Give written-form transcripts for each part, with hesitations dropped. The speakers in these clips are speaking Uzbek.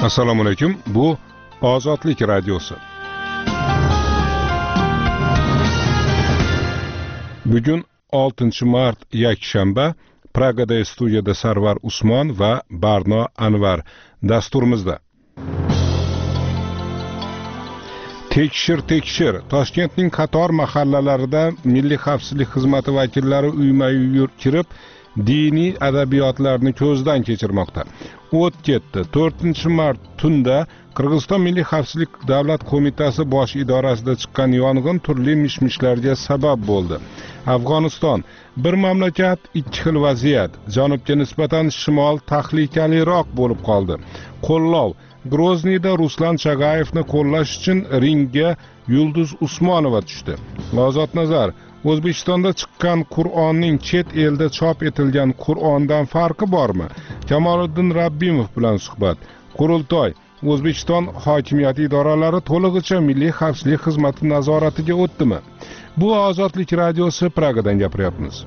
Assalomu alaykum. Bu Ozodlik radiosi. Bugun 6-mart yakshanba. Pragada studiyada Sarvar Usmon va Barno Anvar dasturimizda. Tekshir. Toshkentning qator mahallalarida Milliy xavfsizlik xizmati vakillari uyma-uy kirib, diniy adabiyotlarni ko'zdan kechirmoqda. O't ketdi. 4-mart tunda Qirg'iziston Milliy xavfsizlik davlat qo'mitasi bosh idorasida chiqqan yong'in turli mishmishlarga sabab bo'ldi. Afg'oniston bir mamlakat, ikki xil vaziyat. Janubga nisbatan shimol tahlikaliroq bo'lib qoldi. Qo'llov Grozniyda Ruslan Chagayevni qo'llash uchun ringga Yulduz Usmonova tushdi. Ozod nazar: O'zbekistonda chiqqan Qur'onning chet elda chop etilgan Qur'ondan farqi bormi? Kamoliddin Rabbimov bilan suhbat. Qurultoy: O'zbekiston hokimiyat idoralari to'lig'icha Milliy xavfsizlik xizmati nazoratiga o'tdimi? Bu Ozodlik radiosi, Pragadan gapiryapmiz.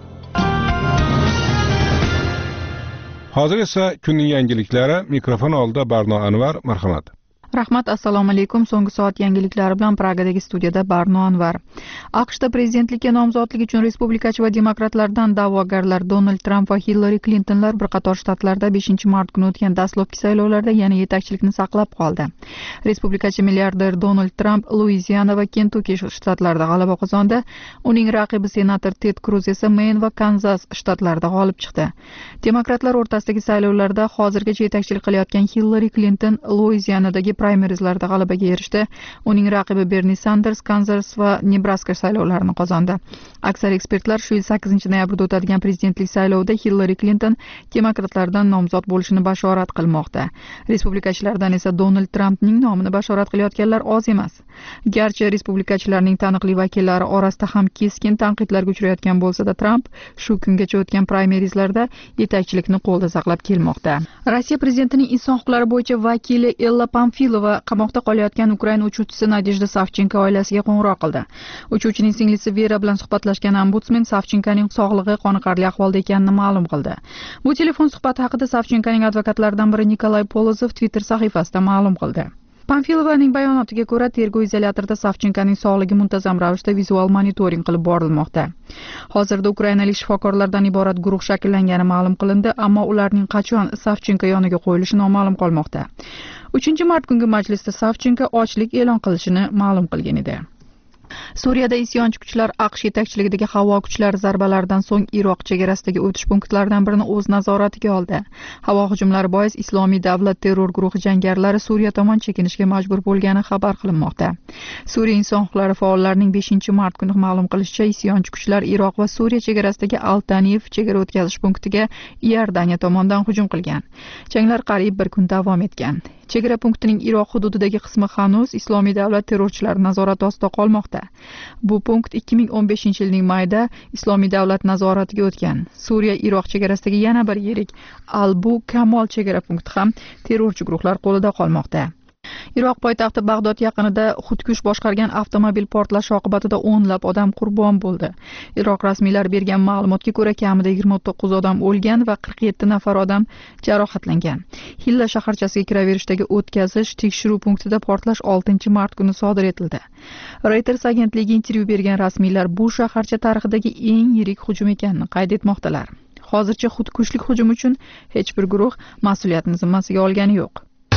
Hozir esa kunning yangiliklari. Mikrofon oldida Barno Anvar, marhamat. Rahmat, assalomu alaykum. So'nggi soat yangiliklari bilan Pragadagi studiyada Barno Anvar. AQShda prezidentlikka nomzodlik uchun respublikachi va demokratlardan da'vogarlar Donald Tramp va Hillary Clintonlar bir qator shtatlarda 5-mart kuni o'tgan dastlabki saylovlarda yana yetakchilikni saqlab qoldi. Respublikachi milliarder Donald Tramp Luiziana va Kentuki shtatlarida g'alaba qozondi. Uning raqibi senator Ted Cruz esa Maine va Kanzas shtatlarida g'olib chiqdi. Demokratlar o'rtasidagi saylovlarda hozirgacha yetakchilik qilayotgan Hillary Clinton Luizianadagi primarizlarda g'alabaga erishdi. Uning raqibi Bernie Sanders Kansas va Nebraska saylovlarini qozondi. Aksar ekspertlar shu yil 8-noyabrda o'tadigan prezidentlik saylovida Hillary Clinton demokratlardan nomzod bo'lishini bashorat qilmoqda. Respublikachilardan esa Donald Trampning nomini bashorat qilayotganlar oz emas. Garchi respublikachilarning taniqli vakillari orasida ham keskin tanqidlarga uchrayotgan bo'lsa-da, Tramp shu kungacha o'tgan primarizlarda yetakchilikni qo'lda saqlab kelmoqda. Rossiya prezidentining inson huquqlari bo'yicha vakili Ella Pamfilova qamoqda qolayotgan Ukraina uchuvchisi Nadejda Savchenko oilasiga qo'ng'iroq qildi. Uchuvchining singlisi Vera bilan suhbatlashgan ombudsmen Savchenkoning sog'lig'i qoniqarli ahvolda ekanini ma'lum qildi. Bu telefon suhbati haqida Savchenkoning advokatlaridan biri Nikolay Polozov Twitter sahifasida ma'lum qildi. Pamfilovaning bayonotiga ko'ra, tergov izolyatorida Savchenkoning sog'ligi muntazam ravishda vizual monitoring qilib borilmoqda. Hozirda ukrainalik shifokorlardan iborat guruh shakllangani ma'lum qilindi, ammo ularning qachon Savchenko yoniga qo'yilishi noma'lum qolmoqda. 3-mart kungi majlisda Savchenko ochlik e'lon qilishini ma'lum qilgan edi. Suriyada isyonchi kuchlar AQSh yetakchiligidagi havo kuchlari zarbalaridan so'ng Iroq chegarasidagi o'tish punktlaridan birini o'z nazoratiga oldi. Havo hujumlari bois Islomiy davlat terror guruhi jangarilari Suriya tomon chekinishga majbur bo'lgani xabar qilinmoqda. Suriya inson huquqlari faollarining 5-mart kuni ma'lum qilishicha, isyonchi kuchlar Iroq va Suriya chegarasidagi Al-Tanif chegara o'tkazish punktiga Iordaniya tomonidan hujum qilgan. Janglar qariyb bir kun davom etgan. Chegara punktining Iroq hududidagi qismi hanuz Islomiy davlat terrorchilari nazorati ostida qolmoqda. Bu punkt 2015-yilning mayida Islomiy davlat nazoratiga o'tgan. Suriya Iroq chegarasidagi yana bir yirik Al-Bu Kamol chegara punkti ham terrorchi guruhlar qo'lida qolmoqda. Iroq poytaxti Bag'dod yaqinida xudkush boshqargan avtomobil portlashi oqibatida 10 odam qurbon bo'ldi. Iroq rasmiylari bergan ma'lumotga ko'ra, kamida 29 odam o'lgan va 47 nafar odam jarohatlangan. Hilla shaharchasiga kiraverishdagi o'tkazish tekshiruv punktida portlash 6-mart kuni sodir etildi. Reuters agentligiga intervyu bergan rasmiylar bu shaharcha tarixidagi eng yirik hujum ekanini qayd etmoqdalar. Hozircha xudkushlik hujumi uchun hech bir guruh mas'uliyatni zimmasiga olgani yo'q.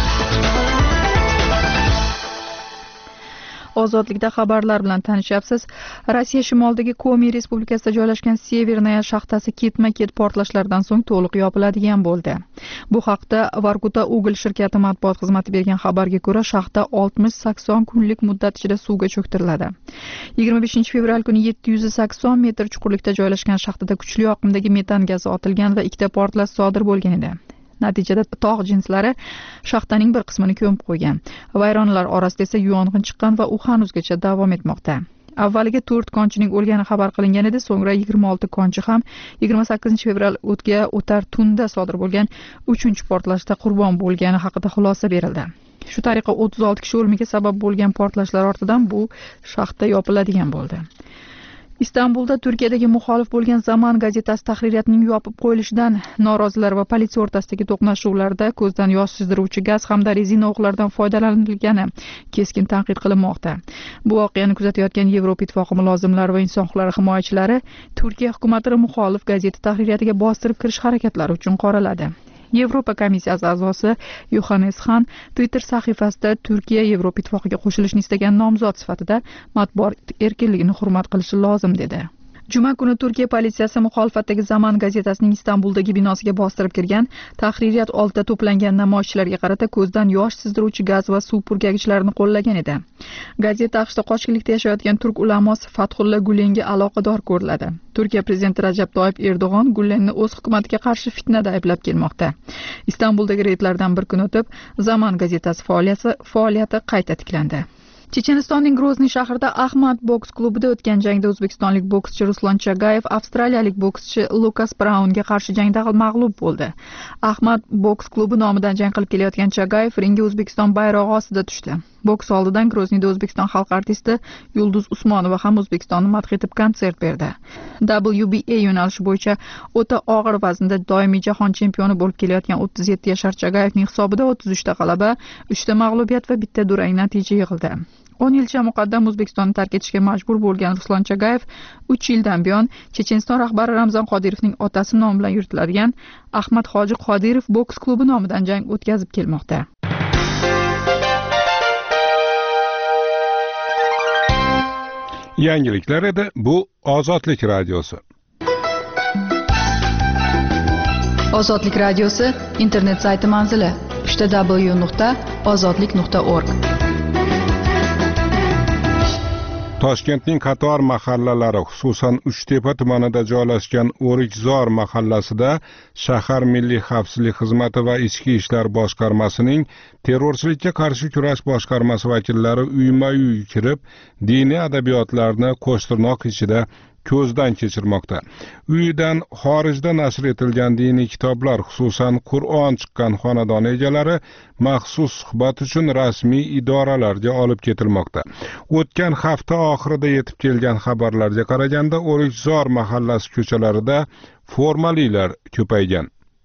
Ozodlikda xabarlar bilan tanishyapsiz. Rossiya shimolidagi Komi respublikasida joylashgan Severnaya shaxtasi ketma-ket portlashlardan so'ng to'liq yopiladigan bo'ldi. Bu haqda Vorkuta Ugl shirkati matbuot xizmati bergan xabarga ko'ra, shaxta 60-80 kunlik muddat ichida suvga cho'ktiriladi. 25 fevral kuni 780 metr chuqurlikda joylashgan shaxtada kuchli oqimdagi metan gazi otilgan va ikkita portlash sodir bo'lgan edi. Natijada tog' jinslari shaxtaning bir qismini ko'mib qo'ygan. Vayronalar orasida esa yong'in chiqqan va u hanuzgacha davom etmoqda. Avvaliga 4 konchining o'lgani xabar qilingan edi, so'ngra 26 konchi ham 28 fevral o'tar tunda sodir bo'lgan 3-portlashda qurbon bo'lgani haqida xulosa berildi. Shu tariqa 36 kishi o'limiga sabab bo'lgan portlashlar ortidan bu shaxta yopiladigan bo'ldi. Istanbulda Turkiyadagi muxolif bo'lgan Zaman gazetasi tahririyatining yopib qo'yilishidan norozilar va politsiya o'rtasidagi to'qnashuvlarda ko'zdan yosh sizdiruvchi gaz hamda rezina o'qlardan foydalanilgani keskin tanqid qilinmoqda. Bu voqeani kuzatayotgan Yevropa Ittifoqi mulozimlari va inson huquqlari himoyachilari Turkiya hukumatini muxolif gazeta tahririyatiga bostirib kirish harakatlari uchun qoraladi. Yevropa komissiyasi a'zosi Yohannes Han Twitter sahifasida Turkiya Yevropa Ittifoqiga qo'shilishni istagan nomzod sifatida matbuot erkinligini hurmat qilishi lozim dedi. Juma kuni Turkiya politsiyasi muxolifatdagi Zaman gazetasining Istanbuldagi binosiga bostirib kirgan, tahririyat oldida to'plangan namoyishchilarga qarata ko'zdan yosh sizdiruvchi gaz va suv purkagichlarni qo'llagan edi. Gazeta AQShda qochqinlikda yashayotgan turk ulamosi Fathulla Gulenga aloqador ko'riladi. Turkiya prezidenti Rajab Toyyib Erdo'g'on Gulenni o'z hukumatiga qarshi fitnada ayblab kelmoqda. Istanbuldagi reydlardan bir kun o'tib, Zaman gazetasi faoliyati qayta tiklandi. Chechenistonning Grozniy shahrida Ahmad boks klubida o'tgan jangda o'zbekistonlik bokschi Ruslan Chagayev avstraliyalik bokschi Lukas Braunga qarshi jangda mag'lub bo'ldi. Ahmad boks klubi nomidan jang qilib kelayotgan Chagayev ringga O'zbekiston bayrog'i ostida tushdi. Boks oldidan Grozniyda O'zbekiston xalq artisti Yulduz Usmonova ham O'zbekistonni madh etib konsert berdi. WBA yo'nalishi bo'yicha o'ta og'ir vaznda doimiy jahon chempioni bo'lib kelayotgan 37 yashar Chagayevning hisobida 33 ta g'alaba, 3 ta mag'lubiyat va bitta durang natija yig'ildi. 10 yilcha muqaddam O'zbekistonni tark etishga majbur bo'lgan Ruslan Chagayev 3 yildan buyon Checheniston rahbari Ramzan Qodirovning otasi nomi bilan yuritiladigan Ahmad Hoji Qodirov boks klubi nomidan jang o'tkazib kelmoqda. Yangiliklar edi, bu Ozodlik radiosi. Ozodlik radiosi internet sayti manzili www.ozodlik.org. Toshkentning qator mahallalari, xususan Uchtepa tumanida joylashgan O'rikzor mahallasida shahar Milliy xavfsizlik xizmati va Ichki ishlar boshqarmasining terrorchilikka qarshi kurash boshqarmasi vakillari uyma-uy kirib, diniy adabiyotlarni qo'shtirnoq ichida ko'zdan kechirmoqda. Uydan xorijda nashr etilgan diniy kitoblar, xususan Qur'on chiqqan xonadon egalari maxsus suhbat uchun rasmiy idoralarga olib ketilmoqda. O'tgan hafta oxirida yetib kelgan xabarlarga qaraganda O'rikzor mahallasi ko'chalarida formalilar ko'paygan.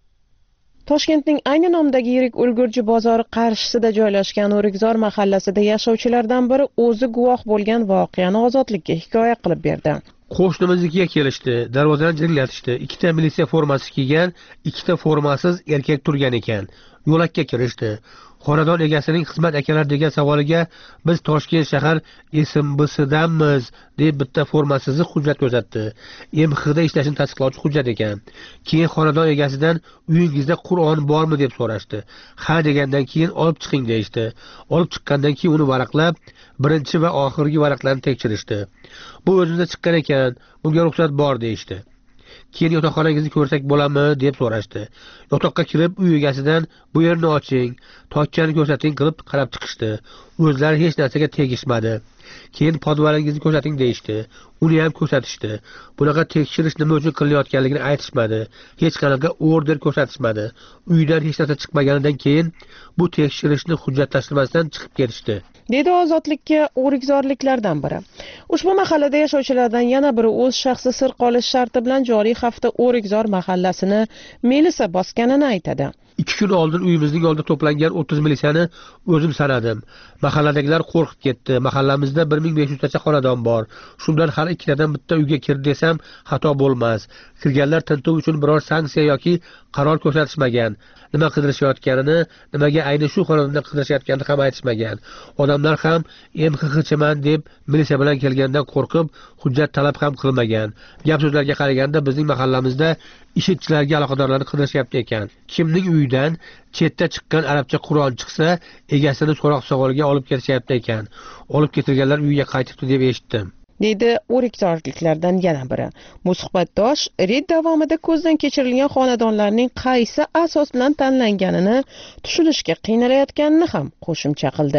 Toshkentning ayni nomdagi yirik ulgurji bozori qarshisida joylashgan O'rikzor mahallasida yashovchilardan biri o'zi guvoh bo'lgan voqeani Ozodlikka hikoya qilib berdi. Qo'shnimiznikiga kelishdi, darvozani jiringlatishdi. 2 ta militsiya formasi kiygan, 2 ta formasiz erkak turgan ekan. Yo'lakka kirishdi. Xonadon egasining xizmat akalari degan savoliga biz Toshkent shahar SMBSdanmiz deb bitta formasiz hujjat ko'rsatdi. MXda ishlashini tasdiqlovchi hujjat ekan. Keyin xonadon egasidan uyingizda Qur'on bormi deb so'rashdi. Ha degandan keyin olib chiqing deyishdi. Olib chiqqandan keyin uni varaqlab, birinchi va oxirgi varaqlarni tekshirishdi. Bu o'zimizda chiqqan ekan, bunga ruxsat bor deyishdi. Keyin yotoqxonangizni ko'rsak bo'ladimi deb so'rashdi. Yotoqqa kirib uy egasidan bu yerni oching, tokchani ko'rsating qilib qarab chiqishdi. O'zlari hech narsaga tegishmadi. Keyin podvalingizni ko'rsating deyishdi. Uni ham ko'rsatishdi. Bunaqa tekshirish nima uchun qilinayotganligini aytishmadi. Hech qanaqa order ko'rsatishmadi. Uydan hech narsa chiqmaganidan keyin bu tekshirishni hujjatlashtirmasdan chiqib ketishdi. Dedi Ozodlikka o'rikzorliklardan biri. Ushbu mahallada yashovchilardan yana biri o'z shaxsi sir qolish sharti bilan joriy hafta O'rikzor mahallasini milisa bosganini aytadi. 2 kun oldin uyimizning oldida to'plangan 30 militsiyani o'zim sanadim. Mahalladagilar qo'rqib ketdi. Mahallamizda 1500 tacha xonadon bor. Shundan har ikkitadan bitta uyga kir desam xato bo'lmas. Kirganlar tintuv uchun biror sanksiya yoki qaror ko'rsatishmagan. Nima qidirishayotganini, nimaga ayni shu xonadonda qidirishayotganini ham aytishmagan. Odamlar ham MXHchiman deb militsiya bilan kelgandan qo'rqib, hujjat talab ham qilmagan. Gap so'zlarga qaraganda bizning mahallamizda ishchilarga aloqadorlarni qidirishyapti ekan. Kimning uyidan chetda chiqqan arabcha Qur'on chiqsa, egasini so'roq savoliga olib ketishyapti ekan. Olib ketilganlar uyiga qaytibdi deb eshitdim. Dedi o'rikzorliklardan yana biri. Bu suhbatdosh reyd davomida ko'zdan kechirilgan xonadonlarning qaysi asos bilan tanlanganini tushunishga qiynalayotganini ham qo'shimcha qildi.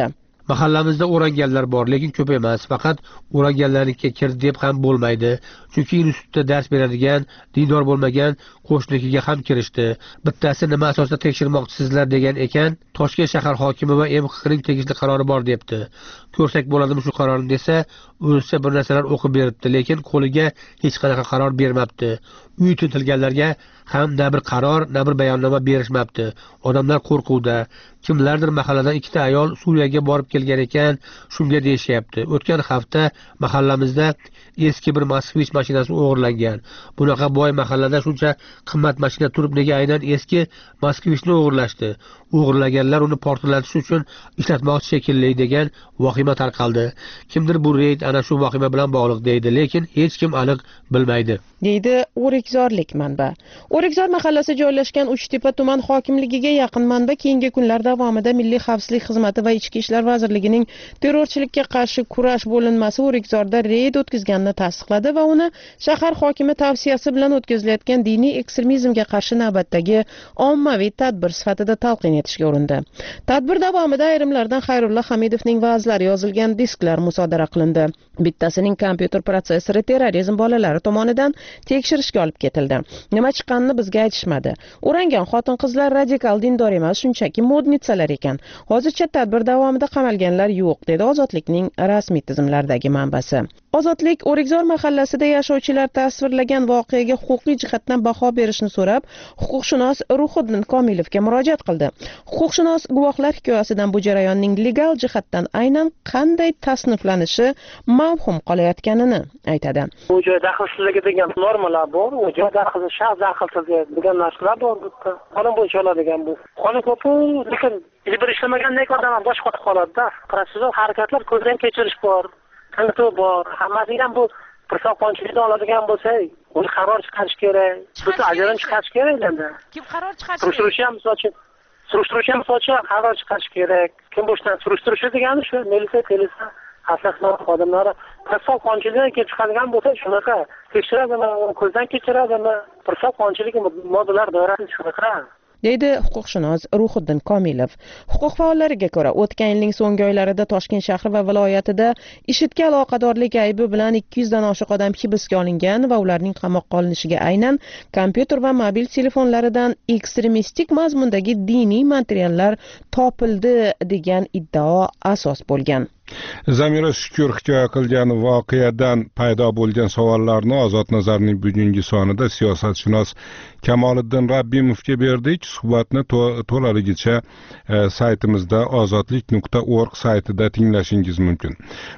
Mahallamizda o'ranganlar bor, lekin ko'p emas. Faqat o'ranganlarnikka kir deb ham bo'lmaydi. Chunki institutda dars beradigan, dindor bo'lmagan qo'shnikiga ham kirishdi. Bittasi nima asosda tekshirmoqchisizlar degan ekan, Toshkent shahar hokimi va MXQning tegishli qarori bor debdi. Ko'rsak bo'ladimi shu qarorni desa, o'zicha bir narsalar o'qib beribdi, lekin qo'liga hech qanaqa qaror bermabdi. Uy tutilganlarga ham na bir qaror, na bir bayonnoma berishmabdi. Odamlar qo'rquvda. Kimlardir mahalladan ikkita ayol Suriyaga borib kelgan ekan, shunga deyishyapti. O'tgan hafta mahallamizda eski bir Moskvich mashinasi o'g'irlangan. Bunaqa boy mahallada shuncha qimmat mashina turib nega aynan eski Moskvichni o'g'irlashdi? O'g'irlaganlar uni portlatish uchun ishlatmoqchi shekilli degan vahima tarqaldi. Kimdir bu reyd ana shu vahima bilan bog'liq deydi, lekin hech kim aniq bilmaydi. Deydi O'rikzorlik manba. O'rikzor mahallasi joylashgan Uchtepa tuman hokimligiga yaqin manba keyingi kunlar davomida Milliy xavfsizlik xizmati va Ichki ishlar vazirligining terrorchilikka qarshi kurash bo'linmasi O'rikzorda reyd o'tkazganini tasdiqladi va uni shahar hokimi tavsiyasi bilan o'tkazilayotgan diniy ekstremizmga qarshi navbatdagi ommaviy tadbir sifatida talqin etishga urindi. Tadbir davomida ayrimlardan Xayrulla Hamidovning va'zlari yozilgan disklar musodara qilindi. Bittasining kompyuter protsessori terrorizm bolalari tomonidan tekshirishga olib ketildi. Nima chiqqanini bizga aytishmadi. O'rangan xotin-qizlar radikal dindor emas, shunchaki modnitsalar ekan. Hozircha tadbir davomida qamalganlar yo'q, dedi Ozodlikning rasmiy tizimlardagi manbasi. Ozodlik O'rikzor mahallasida yashovchilar tasvirlagan voqeaga huquqiy jihatdan baho berishni so'rab, huquqshunos Ruhiddin Komilovga murojaat qildi. Huquqshunos guvohlar hikoyasidan bu jarayonning legal jihatdan aynan qanday tasniflanishi mavhum qolayotganini aytadi. Bu joyda daxlsizligi degan normalar bor, u joyda daxlsizligi degan narsalar bor. Qonun bo'yicha oladigan bu. Qonun ko'p, lekin bir ishlamagandan odam bosh qotib qoladi-da. Protsessual harakatlar ko'zdan kechirish bor. Tanqid bor. Hammasi ham bu qonunchilikdan oladigan bo'lsa, uni qaror chiqarish kerak. Butun ajrim chiqarish kerak endi. Kim qaror chiqarish? Surishtiruvchi ham qaror chiqarish kerak. Kim boshdan surishtirishi degani shu militsiya asoslar xodimlari qassob qonunchilikdan kelib chiqadigan bo'lsa shunaqa tekshiradimi, ko'zdan kechiradimi, qassob qonunchilik moddalar doirasida shunaqa. Deydi huquqshunos Ruhiddin Komilov. Huquq faollariga ko'ra, o'tgan yilning so'nggi oylarida Toshkent shahri va viloyatida IShIDga aloqadorlik aybi bilan 200 dan oshiq odam hibsga olingan va ularning qamoqqa olinishiga aynan kompyuter va mobil telefonlaridan ekstremistik mazmundagi diniy materiallar topildi degan iddao asos bo'lgan. Zamira Shukur hikoya qilgan voqeadan paydo bo'lgan savollarni Ozod Nazarning bugungi sonida siyosatshunos Kamoliddin Rabbimovga berdik. Suhbatni to'laligicha saytimizda ozodlik.org saytida tinglashingiz mumkin.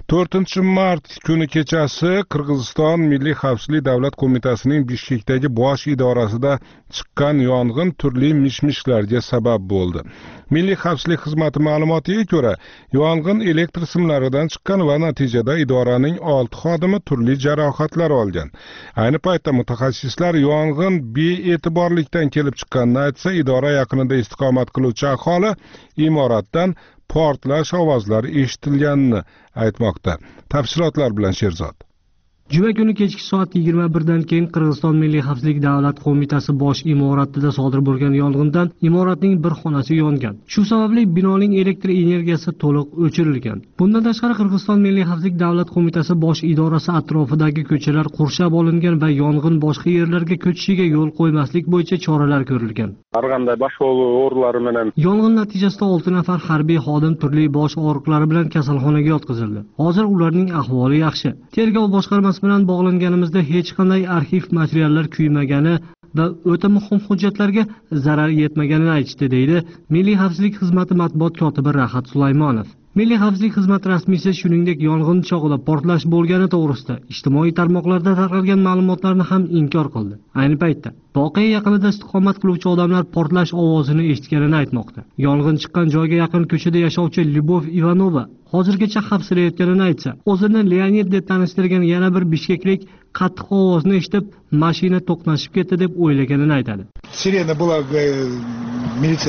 4-mart kuni kechasi Qirg'iziston Milliy xavfsizlik davlat qo'mitasining Bishkekdagi bosh idorasida chiqqan yong'in turli mish-mishlarga sabab bo'ldi. Milliy xavfsizlik xizmati ma'lumotiga ko'ra, yong'in elektr simlaridan chiqqan va natijada idoraning 6 xodimi turli jarohatlar olgan. Ayni paytda mutaxassislar yong'in be'e'tiborlikdan kelib chiqqanini aytsa, idora yaqinida istiqomat qiluvchi aholi imoratdan portlash ovozlari eshitilganini aytmoqda. Tafsilotlar bilan Sherzod. Juma kuni kechki soat 21 dan keyin Qirg'iziston Milliy xavfsizlik davlat qo'mitasi bosh imoratida sodir bo'lgan yong'indan imoratning bir xonasi yongan. Shu sababli binoning elektr energiyasi to'liq o'chirilgan. Bundan tashqari Qirg'iziston Milliy xavfsizlik davlat qo'mitasi bosh idorasi atrofidagi ko'chalar qurshab olingan va yong'in boshqa yerlarga ko'chishiga yo'l qo'ymaslik bo'yicha choralar ko'rilgan. Qarag'anda bosh og'riqlari bilan yong'in natijasida 6 nafar harbiy xodim turli bosh og'riqlari bilan kasalxonaga yotqizildi. Hozir ularning ahvoli yaxshi. Tergov boshqarmasi bilan bog'langanimizda hech qanday arxiv materiallar kuymagani va o'ta muhim hujjatlarga zarar yetmaganini aytishdi, deydi Milliy xavfsizlik xizmati matbuot kotibi Rahat Sulaymonov. Milliy xavfsizlik xizmati rasmiysi shuningdek yong'in chog'ida portlash bo'lgani to'g'risida ijtimoiy tarmoqlarda tarqalgan ma'lumotlarni ham inkor qildi. Ayni paytda voqea yaqinida istiqomat qiluvchi odamlar portlash ovozini eshitganini aytmoqda. Yong'in chiqqan joyga yaqin ko'chada yashovchi Lyubov Ivanova hozirgacha xavfsirayotganini aytsa, o'zini Leonid deb tanishtirgan yana bir bishkeklik qattiq ovozni eshitib, mashina to'qnashib ketdi deb o'ylaganini aytadi. Sirena была милицейская.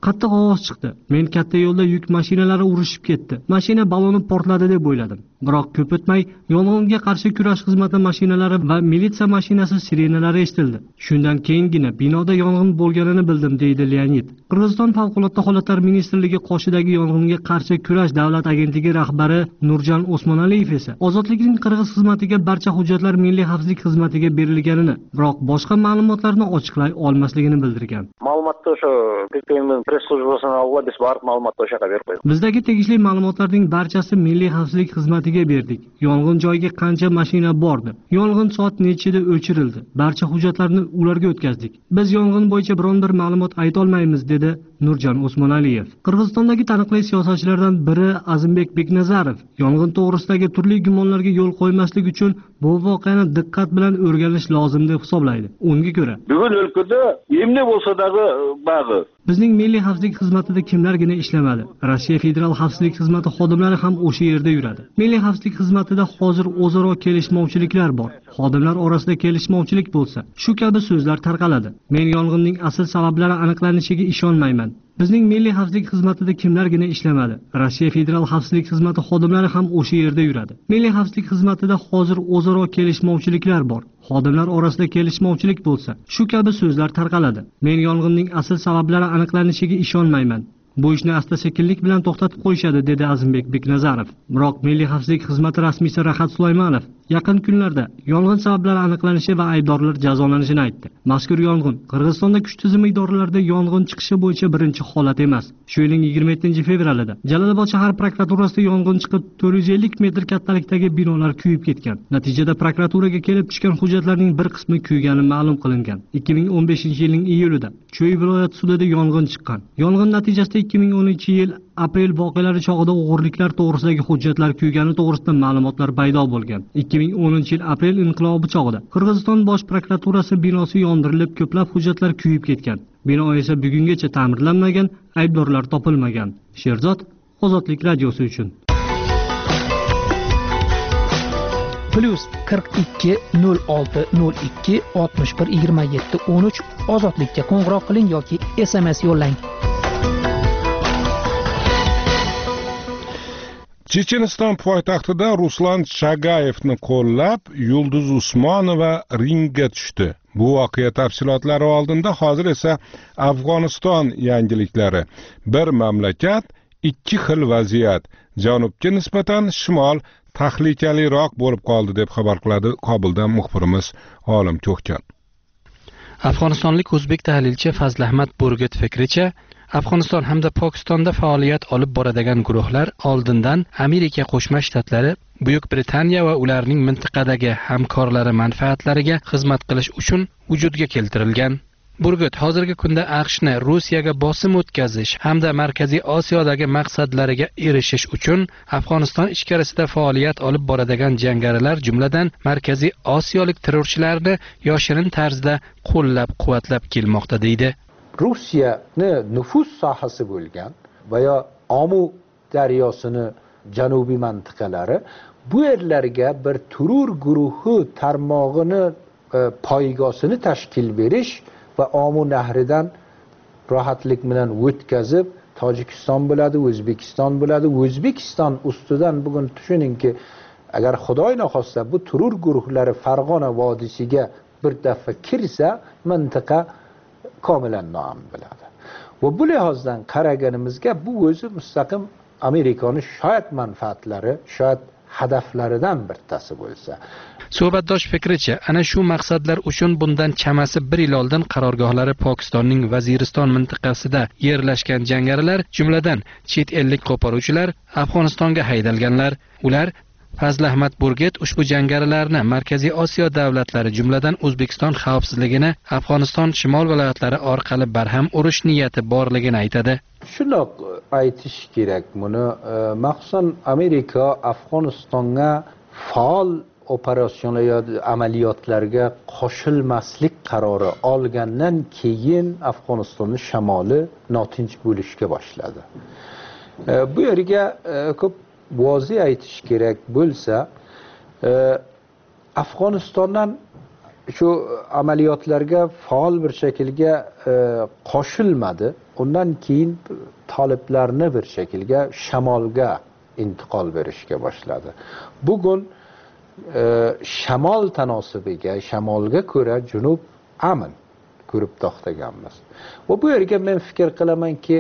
Qattiq ovoz chiqdi. Men katta yo'lda yuk mashinalari urishib ketdi. Mashina balloni portladi deb o'yladim. Biroq ko'p o'tmay yong'inga qarshi kurash xizmati mashinalari va militsiya mashinasi sirenalari eshitildi. Shundan keyingina binoda yong'in bo'lganini bildim, deydi Leonid. Qirg'iziston favqulodda holatlar ministrligi qoshidagi yong'inga qarshi kurash davlat agentligi rahbari Nurjan Osmonaliyev esa ozodlikning qirg'iz xizmatiga barcha hujjatlar milliy xavfsizlik xizmatiga berilganini, biroq boshqa ma'lumotlarni ochiqlay olmasligini bildirgan. Ma'lumotni o'sha PPMning press slujbasidan olib biz borib ma'lumotni o'sha yoqqa berib qo'ydik. Bizdagi tegishli ma'lumotlarning barchasi milliy xavfsizlik xizmatiga berdik. Yong'in joyiga qancha mashina bordi? Yong'in soat nechida o'chirildi? Barcha hujjatlarni ularga o'tkazdik. Biz yong'in bo'yicha biron bir ma'lumot ayta olmaymiz, dedi Nurjan Osmonaliyev. Qirg'izistondagi taniqli siyosatchilardan biri Azimbek Beknazarov yong'in to'g'risidagi turli gumonlarga yo'l qo'ymaslik uchun bu voqeani diqqat bilan o'rganish lozim deb hisoblaydi. Unga ko'ra, bugun o'lkada emne bo'lsa-dagi bag'i. Bizning milliy xavfsizlik xizmatida kimlargina ishlamadi? Rossiya federal xavfsizlik xizmati xodimlari ham o'sha yerda yuradi. Milliy xavfsizlik xizmatida hozir o'zaro kelishmovchiliklar bor. Xodimlar orasida kelishmovchilik bo'lsa, shu kabi so'zlar tarqaladi. Men yong'inning asl sabablari aniqlanishiga ishonmayman. Bizning milliy xavfsizlik xizmatida kimlargina ishlamadi? Rossiya federal xavfsizlik xizmati xodimlari ham o'sha yerda yuradi. Milliy xavfsizlik xizmatida hozir o'zaro kelishmovchiliklar bor. Xodimlar orasida kelishmovchilik bo'lsa, shu kabi so'zlar tarqaladi. Men yong'inning asl sabablari aniqlanishiga ishonmayman. Bu ishni asta-sekinlik bilan to'xtatib qo'yishadi, dedi Azimbek Beknazarov. Biroq milliy xavfsizlik xizmati rasmiysi Rahat Sulaymonov yaqin kunlarda yong'in sabablari aniqlanishi va aybdorlar jazolanishini aytdi. Mazkur yong'in Qirg'izistonda kuch tizimi idoralarida yong'in chiqishi bo'yicha birinchi holat emas. Shu yilning 27-fevralida Jalolobod shahar prokuraturasida yong'in chiqib, 450 metr kattalikdagi binolar kuyib ketgan. Natijada prokuraturaga kelib tushgan hujjatlarning bir qismi kuygani ma'lum qilingan. 2015-yilning iyulida Cho'y viloyat sudida yong'in chiqqan. Yong'in natijasida 2010-yil aprel voqealari chog'ida o'g'irliklar to'g'risidagi hujjatlar kuygani to'g'risida ma'lumotlar paydo bo'lgan. 2010-yil aprel inqilobi chog'ida Qirg'iziston bosh prokuraturasi binosi yondirilib, ko'plab hujjatlar kuyib ketgan. Bino esa bugungacha ta'mirlanmagan, aybdorlar topilmagan. Sherzod, Ozodlik radiosi uchun. +42 06 02 61 27 13 Ozodlikka qo'ng'iroq qiling yoki SMS yo'llang. Checheniston poytaxtida Ruslan Chagayevni qo'llab, Yulduz Usmonova ringga tushdi. Bu voqea tafsilotlari oldinda, hozir esa Afg'oniston yangiliklari. Bir mamlakat, ikki xil vaziyat. Janubga nisbatan shimol tahlikaliroq bo'lib qoldi, deb xabar qiladi Kobuldan muxbirimiz Olim Ko'kkan. Afg'onistonlik o'zbek tahlilchi Fazlahmat Burgut fikricha, Afg'oniston hamda Pokistonda faoliyat olib boradigan guruhlar oldindan Amerika Qo'shma Shtatlari, Buyuk Britaniya va ularning mintaqadagi hamkorlari manfaatlariga xizmat qilish uchun vujudga keltirilgan. Burgut hozirgi kunda AQShni Rossiyaga bosim o'tkazish hamda Markaziy Osiyodagi maqsadlariga erishish uchun Afg'oniston ichkarisida faoliyat olib boradigan jangarilar, jumladan Markaziy Osiyolik terrorchilarni yoshirin tarzda qo'llab-quvvatlab kelmoqda, deydi. Rossiyani nüfus sohasi bo'lgan va yo Omu daryosini janubiy mintaqalari bu yerlarga bir terror guruhi tarmog'ini poygosini tashkil berish va Omu nahridan rohatlik bilan o'tkazib, Tojikiston bo'ladi, O'zbekiston bo'ladi. O'zbekiston ustidan bugun tushuningki, agar Xudoy naxosta bu terror guruhlari Farg'ona vodiysiga bir daf'a kirsa, mintaqa komilan noam bo'ladi. Va bu lihozdan qaraganimizga bu o'zi mustaqim Amerikaning shoyat manfaatlari, shoyat hadaflaridan birtasi bo'lsa. Suhbatdosh fikricha, ana shu maqsadlar uchun bundan chamasi 1 yil oldin qarorgohlari Pokistonning Vaziriston mintaqasida yerlashgan jangarilar, jumladan chet ellik qo'poruvchilar Afg'onistonga haydalganlar. Ular Fazlahmat Burgut ushbu jangarilarni Markaziy Osiyo davlatlari, jumladan O'zbekiston xavfsizligini Afg'oniston shimol viloyatlari orqali barham urish niyati borligini aytadi. Shundoq aytish kerak buni, maxsusan Amerika Afg'onistonga faol operatsiyalar yoki amaliyotlarga qo'shilmaslik qarori olgandan keyin Afg'onistonning shamoli notinch bo'lishga boshladi. Bu yerga ko'p vozi aytish kerak bo'lsa, Afg'onistondan shu amaliyotlarga faol bir shaklga qo'shilmadi. undan keyin toliblarni bir shaklga shamolga intiqol berishga boshladi. Bugun shamol tanosibiga, shamolga ko'ra junub amn ko'rib to'xtaganmiz. Va bu yerga men fikr qilamanki,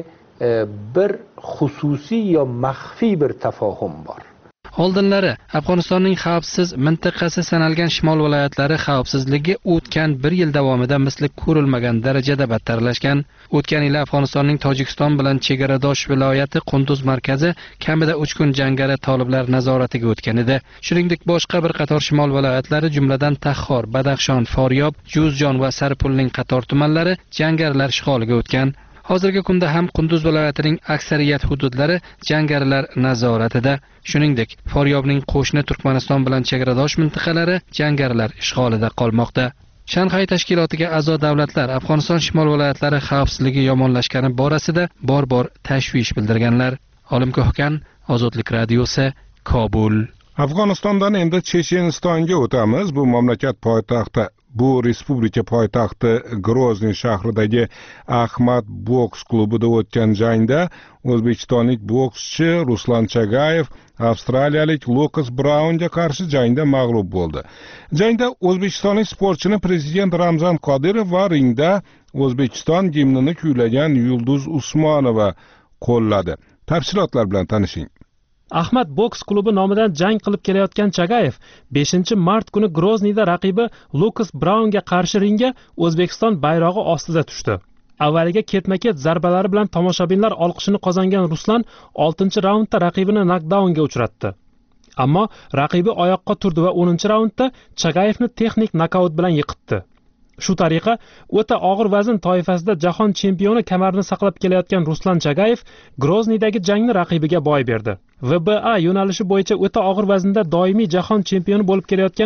bir xususiy yo maxfiy bir tafahum bor. Oldinlari Afg'onistonning xavfsiz mintaqasi sanalgan shimol viloyatlari xavfsizligi o'tgan 1 yil davomida misli ko'rilmagan darajada battarlashgan. O'tgan yil Afg'onistonning Tojikiston bilan chegaradosh viloyati Qunduz markazi kamida 3 kun jangari toliblar nazoratiga o'tgan edi. Shuningdek, boshqa bir qator shimol viloyatlari, jumladan Taxxor, Badaxshon, Foryob, Juzjon va Saripulning qator tumanlari jangarilar ishg'oliga o'tgan. Hozirgi kunda ham Qunduz viloyatining aksariyat hududlari jangarilar nazoratida. Shuningdek, Foryobning qo'shni Turkmaniston bilan chegaradosh mintaqalari jangarilar ishg'olida qolmoqda. Shanxay tashkilotiga a'zo davlatlar Afg'oniston shimol viloyatlari xavfsizligi yomonlashgani borasida bor-bor tashvish bildirganlar. Olim Ko'hkan, Ozodlik radiosi, Kobul. Afg'onistondan endi Chechenistonga o'tamiz. Bu mamlakat poytaxti respublika poytaxti Grozniy shahridagi Ahmad boks klubida o'tgan jangda o'zbekistonlik bokschi Ruslan Chagayev avstraliyalik Lukas Braunga qarshi jangda mag'lub bo'ldi. Jangda o'zbekistonlik sportchini prezident Ramzan Qodirov va ringda O'zbekiston gimnini kuylagan Yulduz Usmonova qo'lladi. Tafsilotlar bilan tanishing. Ahmad boks klubi nomidan jang qilib kelayotgan Chagayev 5-mart kuni Grozniyda raqibi Lukas Braunga qarshi ringga O'zbekiston bayrog'i ostida tushdi. Avvaliga ketma-ket zarbalari bilan tomoshabinlar olqishini qozongan Ruslan 6-raundda raqibini nokdaunga uchratdi. Ammo raqibi oyoqqa turdi va 10-raundda Chagayevni texnik nokaut bilan yiqitdi. Shu tariqa o'ta og'ir vazn toifasida jahon chempioni kamarini saqlab kelayotgan Ruslan Chagayev Grozniydagi jangni raqibiga boy berdi. WBA yo'nalishi bo'yicha o'ta og'ir vaznda doimiy jahon chempioni bo'lib kelayotgan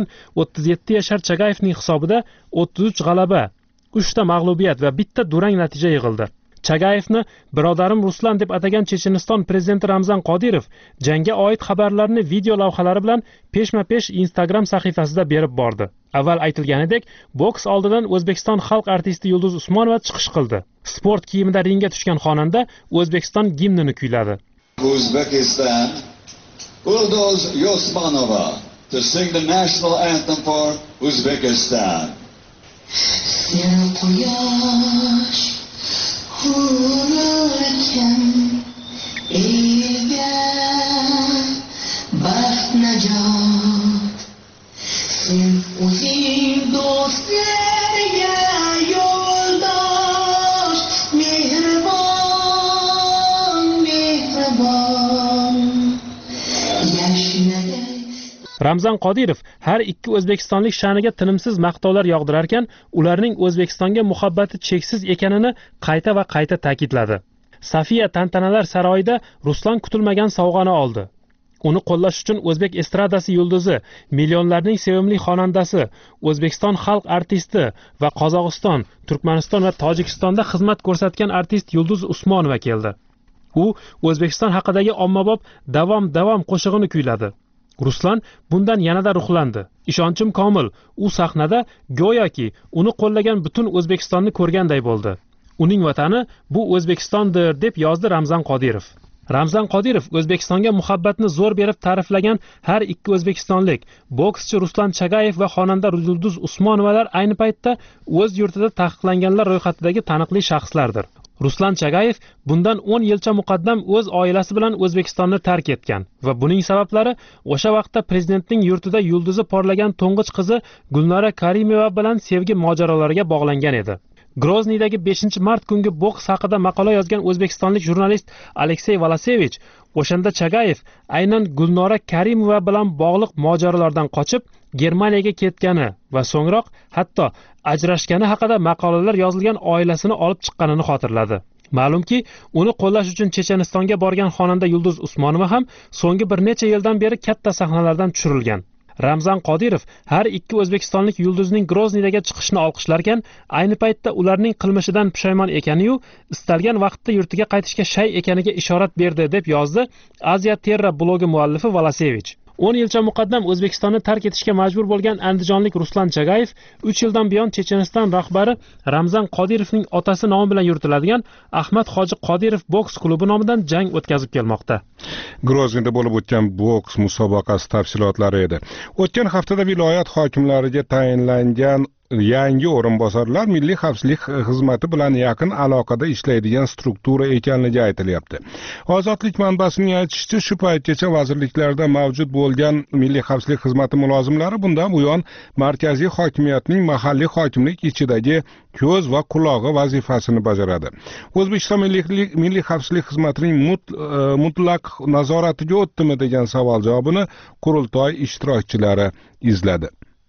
37 yashar Chagayevning hisobida 33 g'alaba, 3 ta mag'lubiyat va 1 ta durang natija yig'ildi. Chagayevni birodarim Ruslan deb atagan Checheniston prezidenti Ramzan Qodirov jangga oid xabarlarni video lavhalari bilan peshma-pesh Instagram sahifasida berib bordi. Avval aytilganidek, boks oldidan O'zbekiston xalq artisti Yulduz Usmonova chiqish qildi. Sport kiyimida ringga tushgan xonanda O'zbekiston gimnini kuyladi. Uzbekistan, Yulduz Usmonova to sing the national anthem for Uzbekistan. Hurricane, Ega, Baxt Najot, sen o'zing do'stlarga yo'ldosh, mehribon, yashnagay. Ramzan Qodirov har ikki o'zbekistonlik sha'niga tinimsiz maqtovlar yog'dirarkan, ularning O'zbekistonga muhabbati cheksiz ekanini qayta va qayta ta'kidladi. Safiya tantanalar saroyida Ruslan kutilmagan sovg'ani oldi. Uni qo'llash uchun o'zbek estradasi yulduzi, millionlarning sevimli xonandasi, O'zbekiston xalq artisti va Qozog'iston, Turkmaniston va Tojikistonda xizmat ko'rsatgan artist Yulduz Usmonova keldi. U O'zbekiston haqidagi ommabop davom qo'shig'ini kuyladi. Ruslan bundan yanada ruhlandi. Ishonchim komil, u sahnada go'yoki uni qo'llagan butun O'zbekistonni ko'rganday bo'ldi. Uning vatani bu O'zbekistondir deb yozdi Ramzan Qodirov. Ramzan Qodirov O'zbekistonga muhabbatni zo'r berib ta'riflagan har ikki o'zbekistonlik bokschi Ruslan Chagayev va xonanda Yulduz Usmonovalar ayni paytda o'z yurtida taqiqlanganlar ro'yxatidagi taniqli shaxslardir. Ruslan Chagayev bundan 10 yilcha muqaddam o'z oilasi bilan O'zbekistonni tark etgan va buning sabablari o'sha vaqtda prezidentning yurtida yulduzi porlagan to'ng'ich qizi Gulnora Karimova bilan sevgi mojarolariga bog'langan edi. Grozniydagi 5-mart kungi boks haqida maqola yozgan o'zbekistonlik jurnalist Aleksey Valasevich o'shanda Chagayev aynan Gulnora Karimova bilan bog'liq mojarolardan qochib Germaniyaga ketgani va so'ngroq hatto ajrashgani haqida maqolalar yozilgan oilasini olib chiqqanini xotirladi. Ma'lumki, uni qo'llash uchun Chechenistonga borgan xonanda Yulduz Usmonova ham so'nggi bir necha yildan beri katta sahnalardan tushirilgan. Ramzan Qodirov har ikki o'zbekistonlik yulduzning Grozniydagi chiqishini olqishlarkan, ayni paytda ularning qilmishidan pushaymon ekani-yu, istalgan vaqtda yurtiga qaytishga shay ekaniga ishorat berdi deb yozdi Asia Terra blogi muallifi Valasevich. 10 yilcha muqaddam O'zbekistonni tark etishga majbur bo'lgan andijonlik Ruslan Chagayev 3 yildan buyon Checheniston rahbari Ramzan Qodirovning otasi nomi bilan yuritiladigan Ahmad Hoji Qodirov boks klubi nomidan jang o'tkazib kelmoqda. Groznida bo'lib o'tgan boks musobaqasi tafsilotlari edi. O'tgan haftada viloyat hokimlariga tayinlangan yangi o'rinbosarlar Milliy xavfsizlik xizmati bilan yaqin aloqada ishlaydigan struktura ekanligi aytilyapti. Ozodlik manbasining aytishicha, shu paytgacha vazirliklarda mavjud bo'lgan Milliy xavfsizlik xizmati mulozimlari bundan buyon markaziy hokimiyatning mahalliy hokimlik ichidagi ko'z va qulog'i vazifasini bajaradi. O'zbekiston Milliy xavfsizlik xizmatining mutlaq nazoratiga o'tdimi degan savol javobini qurultoy ishtirokchilari izladi.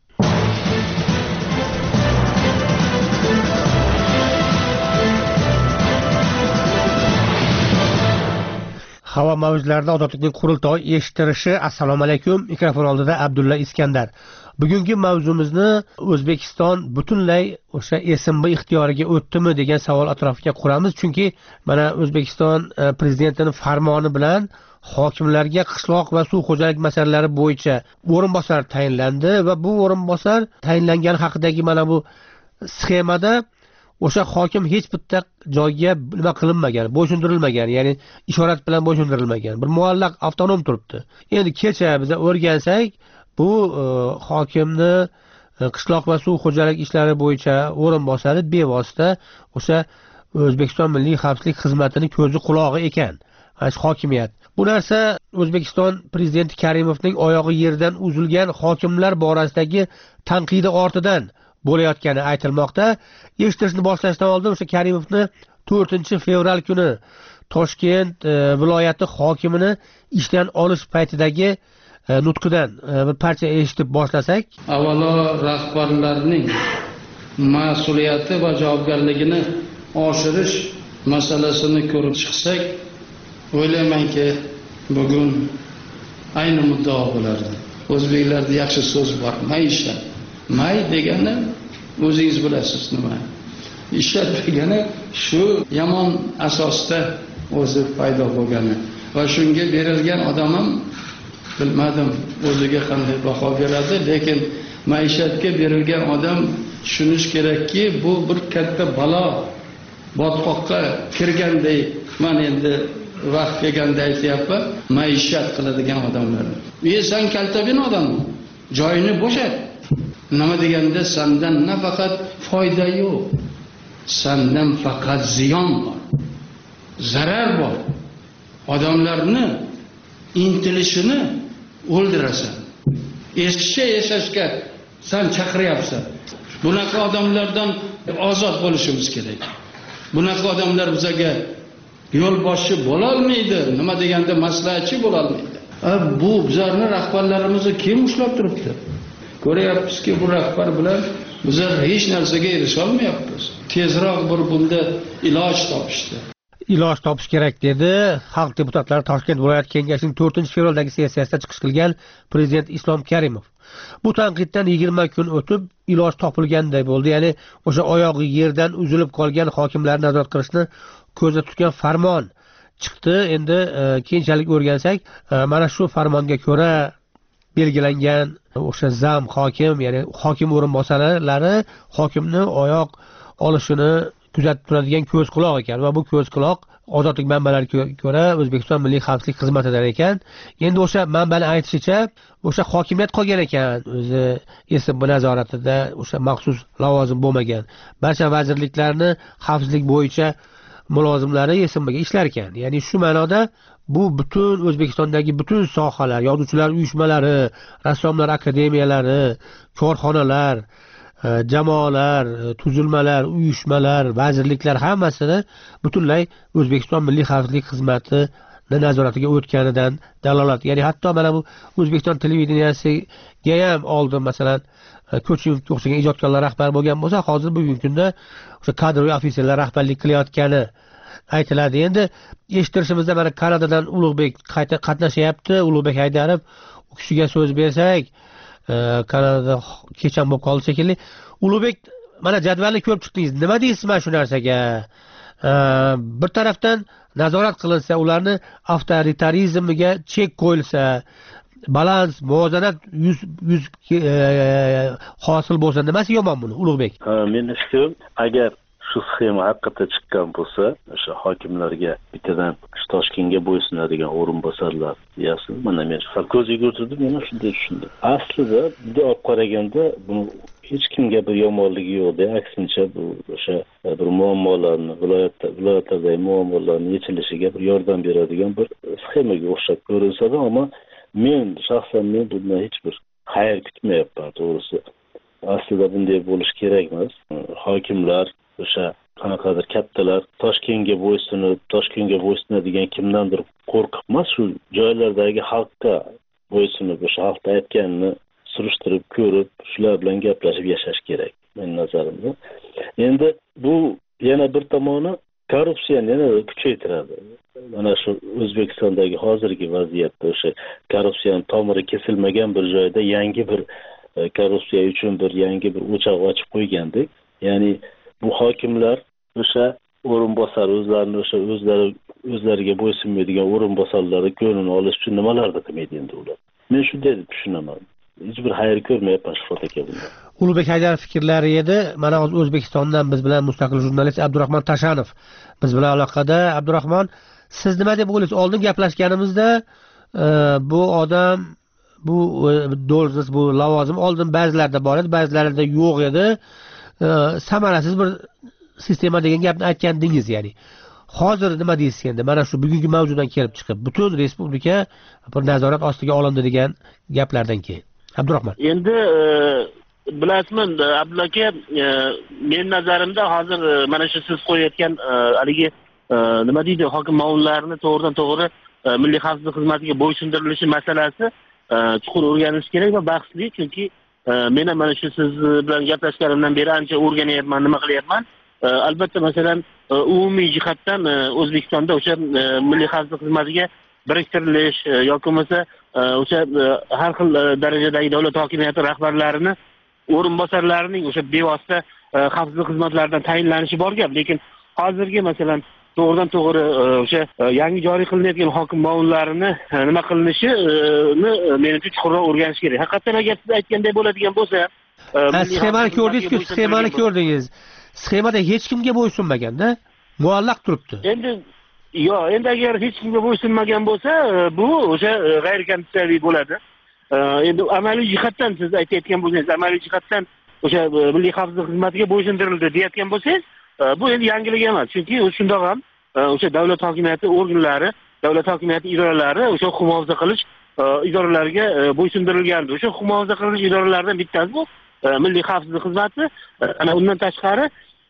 Havo mavjlarida ozodlikning qurultoy eshittirishi. Assalomu alaykum. Mikrofon oldida Abdulla Iskandar. Bugungi mavzumizni O'zbekiston butunlay o'sha SMB ixtiyoriga o'tdimi degan savol atrofiga quramiz. Chunki mana O'zbekiston prezidentining farmoni bilan hokimlarga qishloq va suv xo'jalik masalalari bo'yicha o'rinbosar tayinlandi va bu o'rinbosar tayinlangan haqidagi mana bu sxemada o'sha hokim hech bitta joyga nima qilinmagan, bo'ysundirilmagan, ya'ni ishorat bilan bo'ysundirilmagan. Bir muallaq avtonom turibdi. Endi kecha biz o'rgansak, bu hokimni qishloq va suv xo'jalik ishlari bo'yicha o'rinbosari bevosita o'sha O'zbekiston Milliy xavfsizlik xizmatining ko'zi qulog'i ekan. Hokimiyat. Bu narsa O'zbekiston prezidenti Karimovning oyog'i yerdan uzilgan hokimlar borasidagi tanqidi ortidan bo'layotgani aytilmoqda. Eshitishni boshlashdan oldin o'sha Karimovni 4-fevral kuni Toshkent viloyati hokimini ishdan olish paytidagi nutqidan bir parcha eshitib boshlasak. Avvalo rahbarlarning mas'uliyati va javobgarligini oshirish masalasini ko'rib chiqsak, o'ylaymanki, bugun ayni muddao bo'lardi. O'zbeklarda yaxshi so'z bor, maishat. May degani o'zingiz bilasiz nima. Ishat degani shu yomon asosda o'zi paydo bo'lgani va shunga berilgan odam ham bilmadim o'ziga qanday baho beradi, lekin maishatga berilgan odam tushunish kerakki, bu bir katta balo, botqoqqa kirganday. Men endi vaqt kelganda aytyapman, maishat qiladigan odamlar. Sen kaltabin odammi? Joyini bo'shat. Nima deganda sendan nafaqat foyda yo'q, sendan faqat ziyon bor, zarar bor. Odamlarni intilishini o'ldirasan. Eskicha yashashga sen chaqiryapsan. Bunaqa odamlardan ozod bo'lishimiz kerak. Bunaqa odamlar bizga yo'lboshi bo'la olmaydi, nima deganda maslahatchi bo'la olmaydi. Bu bizlarning rahbarlarimizni kim ushlab turibdi? Ko'ryapmizki, bu rahbar bilan bizlar hech narsaga erisha olmayapmiz. Tezroq bir bunda iloj topishdi. Iloj topish kerak dedi xalq deputatlari Toshkent viloyat kengashining 4-fevraldagi sessiyasida chiqish qilgan prezident Islom Karimov. Bu tanqiddan 20 kun o'tib iloj topilganday bo'ldi. Ya'ni o'sha oyog'i yerdan uzilib qolgan hokimlarni nazorat qilishni ko'zda tutgan farmon chiqdi. Endi keyinchalik o'rgansak, mana shu farmonga ko'ra belgilangan o'sha zam hokim, ya'ni hokim o'rinbosarlari hokimni oyoq olishini kuzatib turadigan ko'z quloq ekan va bu ko'z quloq ozodlik manbalariga ko'ra O'zbekiston Milliy xavfsizlik xizmatidan ekan. Endi o'sha manbaning aytishicha, o'sha hokimiyat qolgan ekan, o'zi SMB nazoratida o'sha maxsus lavozim bo'lmagan. Barcha vazirliklarni xavfsizlik bo'yicha mulozimlari SMBga ishlar ekan. Ya'ni shu ma'noda bu butun O'zbekistondagi butun sohalar, yozuvchilar uyushmalari, rassomlar akademiyalari, korxonalar, jamoalar, tuzilmalar, uyushmalar, vazirliklar hammasini butunlay O'zbekiston Milliy xavfsizlik xizmati nazoratiga o'tganidan dalolat. Ya'ni hatto mana bu O'zbekiston televideniyasiga ham oldin masalan Ko'chimga o'xshagan ijodkorlar rahbar bo'lgan bo'lsa, hozir bugungi kunda o'sha kadroviy ofitserlar rahbarlik qilayotgani aytiladi. Endi eshittirishimizda mana Kanadadan Ulug'bek qayta qatnashyapti. Ulug'bek Haydarov, u kishiga so'z bersak, Kanadada kecham bo'lib qoldi shekilli. Ulug'bek, mana jadvalni ko'rib chiqdingiz. Nima deysiz mana shu narsaga? Bir tarafdan nazorat qilinsa, ularni avtoritarizmiga chek qo'yilsa, balans muvozanat yuz hosil bo'lsa nimasi yomon buni Ulug'bek? Men fikrim, agar shu sxema haqiqatda chiqqan bo'lsa, o'sha hokimlarga bittadan Toshkentga bo'ysunadigan o'rinbosarlar deyapsiz. Mana men ko'zga o'tirdim, men shunday tushundim. Aslida bunday olib qaraganda bu hech kimga bir yomonligi yo'q-da, aksincha bu o'sha bir muammolarni, viloyatlardagi muammolarning yechilishiga bir yordam beradigan bir sxemaga o'xshab ko'rinsada, ammo men shaxsan bundan hech bir xayr kutmayapman, to'g'risi. Aslida bunday bo'lish kerak emas. Hokimlar o'sha qanaqadir kattalar Toshkentga bo'ysunadigan kimdandir qo'rqib emas, shu joylardagi xalqqa bo'ysunib, o'sha xalqning aytganini surishtirib ko'rib, shular bilan gaplashib yashash kerak, men nazarimda. Endi bu yana bir tomoni korrupsiyani yana kuchaytiradi. Mana shu O'zbekistondagi hozirgi vaziyatda o'sha korrupsiyaning tomiri kesilmagan bir joyda yangi bir korrupsiya uchun bir yangi bir o'choq ochib qo'ygandek. Ya'ni bu hokimlar o'sha o'rinbosar o'zlariga bo'ysunmaydigan o'rinbosarlarni ko'nglini olish uchun nimalarni qilmaydi endi ular. Men shunday deb tushunaman. Hech bir xayr ko'rmayapman Shuhrat aka bundan. Ulug'bek Haydarov fikrlari edi. Mana hozir O'zbekistondan biz bilan mustaqil jurnalist Abdurahmon Tashanov biz bilan aloqada. Abdurahmon, siz nima deb o'ylaysiz? Oldin gaplashganimizda bu odam bu dolzarb bu lavozim oldin ba'zilarda bor edi, ba'zilarida yo'q edi. Samarasiz bir sistema degan gapni aytgandingiz, ya'ni. Hozir nima deysiz endi? Mana shu bugungi mavzudan kelib chiqib, butun respublika bir nazorat ostiga olindi degan gaplardan keyin. Abdurahmon. Endi bilasizmi, Abdulla aka, men nazarimda hozir mana shu siz qo'yayotgan haligi nima deydi, hokim ma'murlarini to'g'ridan to'g'ri Milliy xavfsizlik xizmatiga bo'ysundirilishi masalasi chuqur o'rganilishi kerak va bahsli, chunki men ham mana shu siz bilan gaplashganimdan beri ancha o'rganyapman, nima qilyapman. Albatta, masalan, umumiy jihatdan O'zbekistonda o'sha Milliy xavfsizlik xizmatiga biriktirilish yoki bo'lmasa o'sha har xil darajadagi davlat hokimiyati rahbarlarini o'rinbosarlarining o'sha bevosita xavfsizlik xizmatlaridan tayinlanishi bor gap, lekin hozirgi masalan to'g'ridan to'g'ri o'sha yangi joriy qilinayotgan hokim ma'murlarini nima qilinishini menimcha chuqurroq o'rganish kerak. Haqiqatdan agar siz aytganday bo'ladigan bo'lsa, sxemani ko'rdingiz-ku, sxemani ko'rdingiz. Sxemada hech kimga bo'ysunmaganda, muallaq turibdi. Endi agar hech kimga bo'ysunmagan bo'lsa, bu o'sha g'ayrikonstitutsiyaviy bo'ladi. Endi amaliy jihatdan siz aytayotgan bo'lsangiz, amaliy jihatdan o'sha Milliy xavfsizlik xizmatiga bo'ysundirildi deyotgan bo'lsangiz, bu endi yangilik emas. Chunki shundoq ham o'sha davlat hokimiyati organlari, davlat hokimiyati idoralari o'sha huquq muhofaza qilish idoralariga bo'ysundirilgandi. O'sha huquq muhofaza qilish idoralaridan bittasi bu Milliy xavfsizlik xizmati. Ana undan tashqari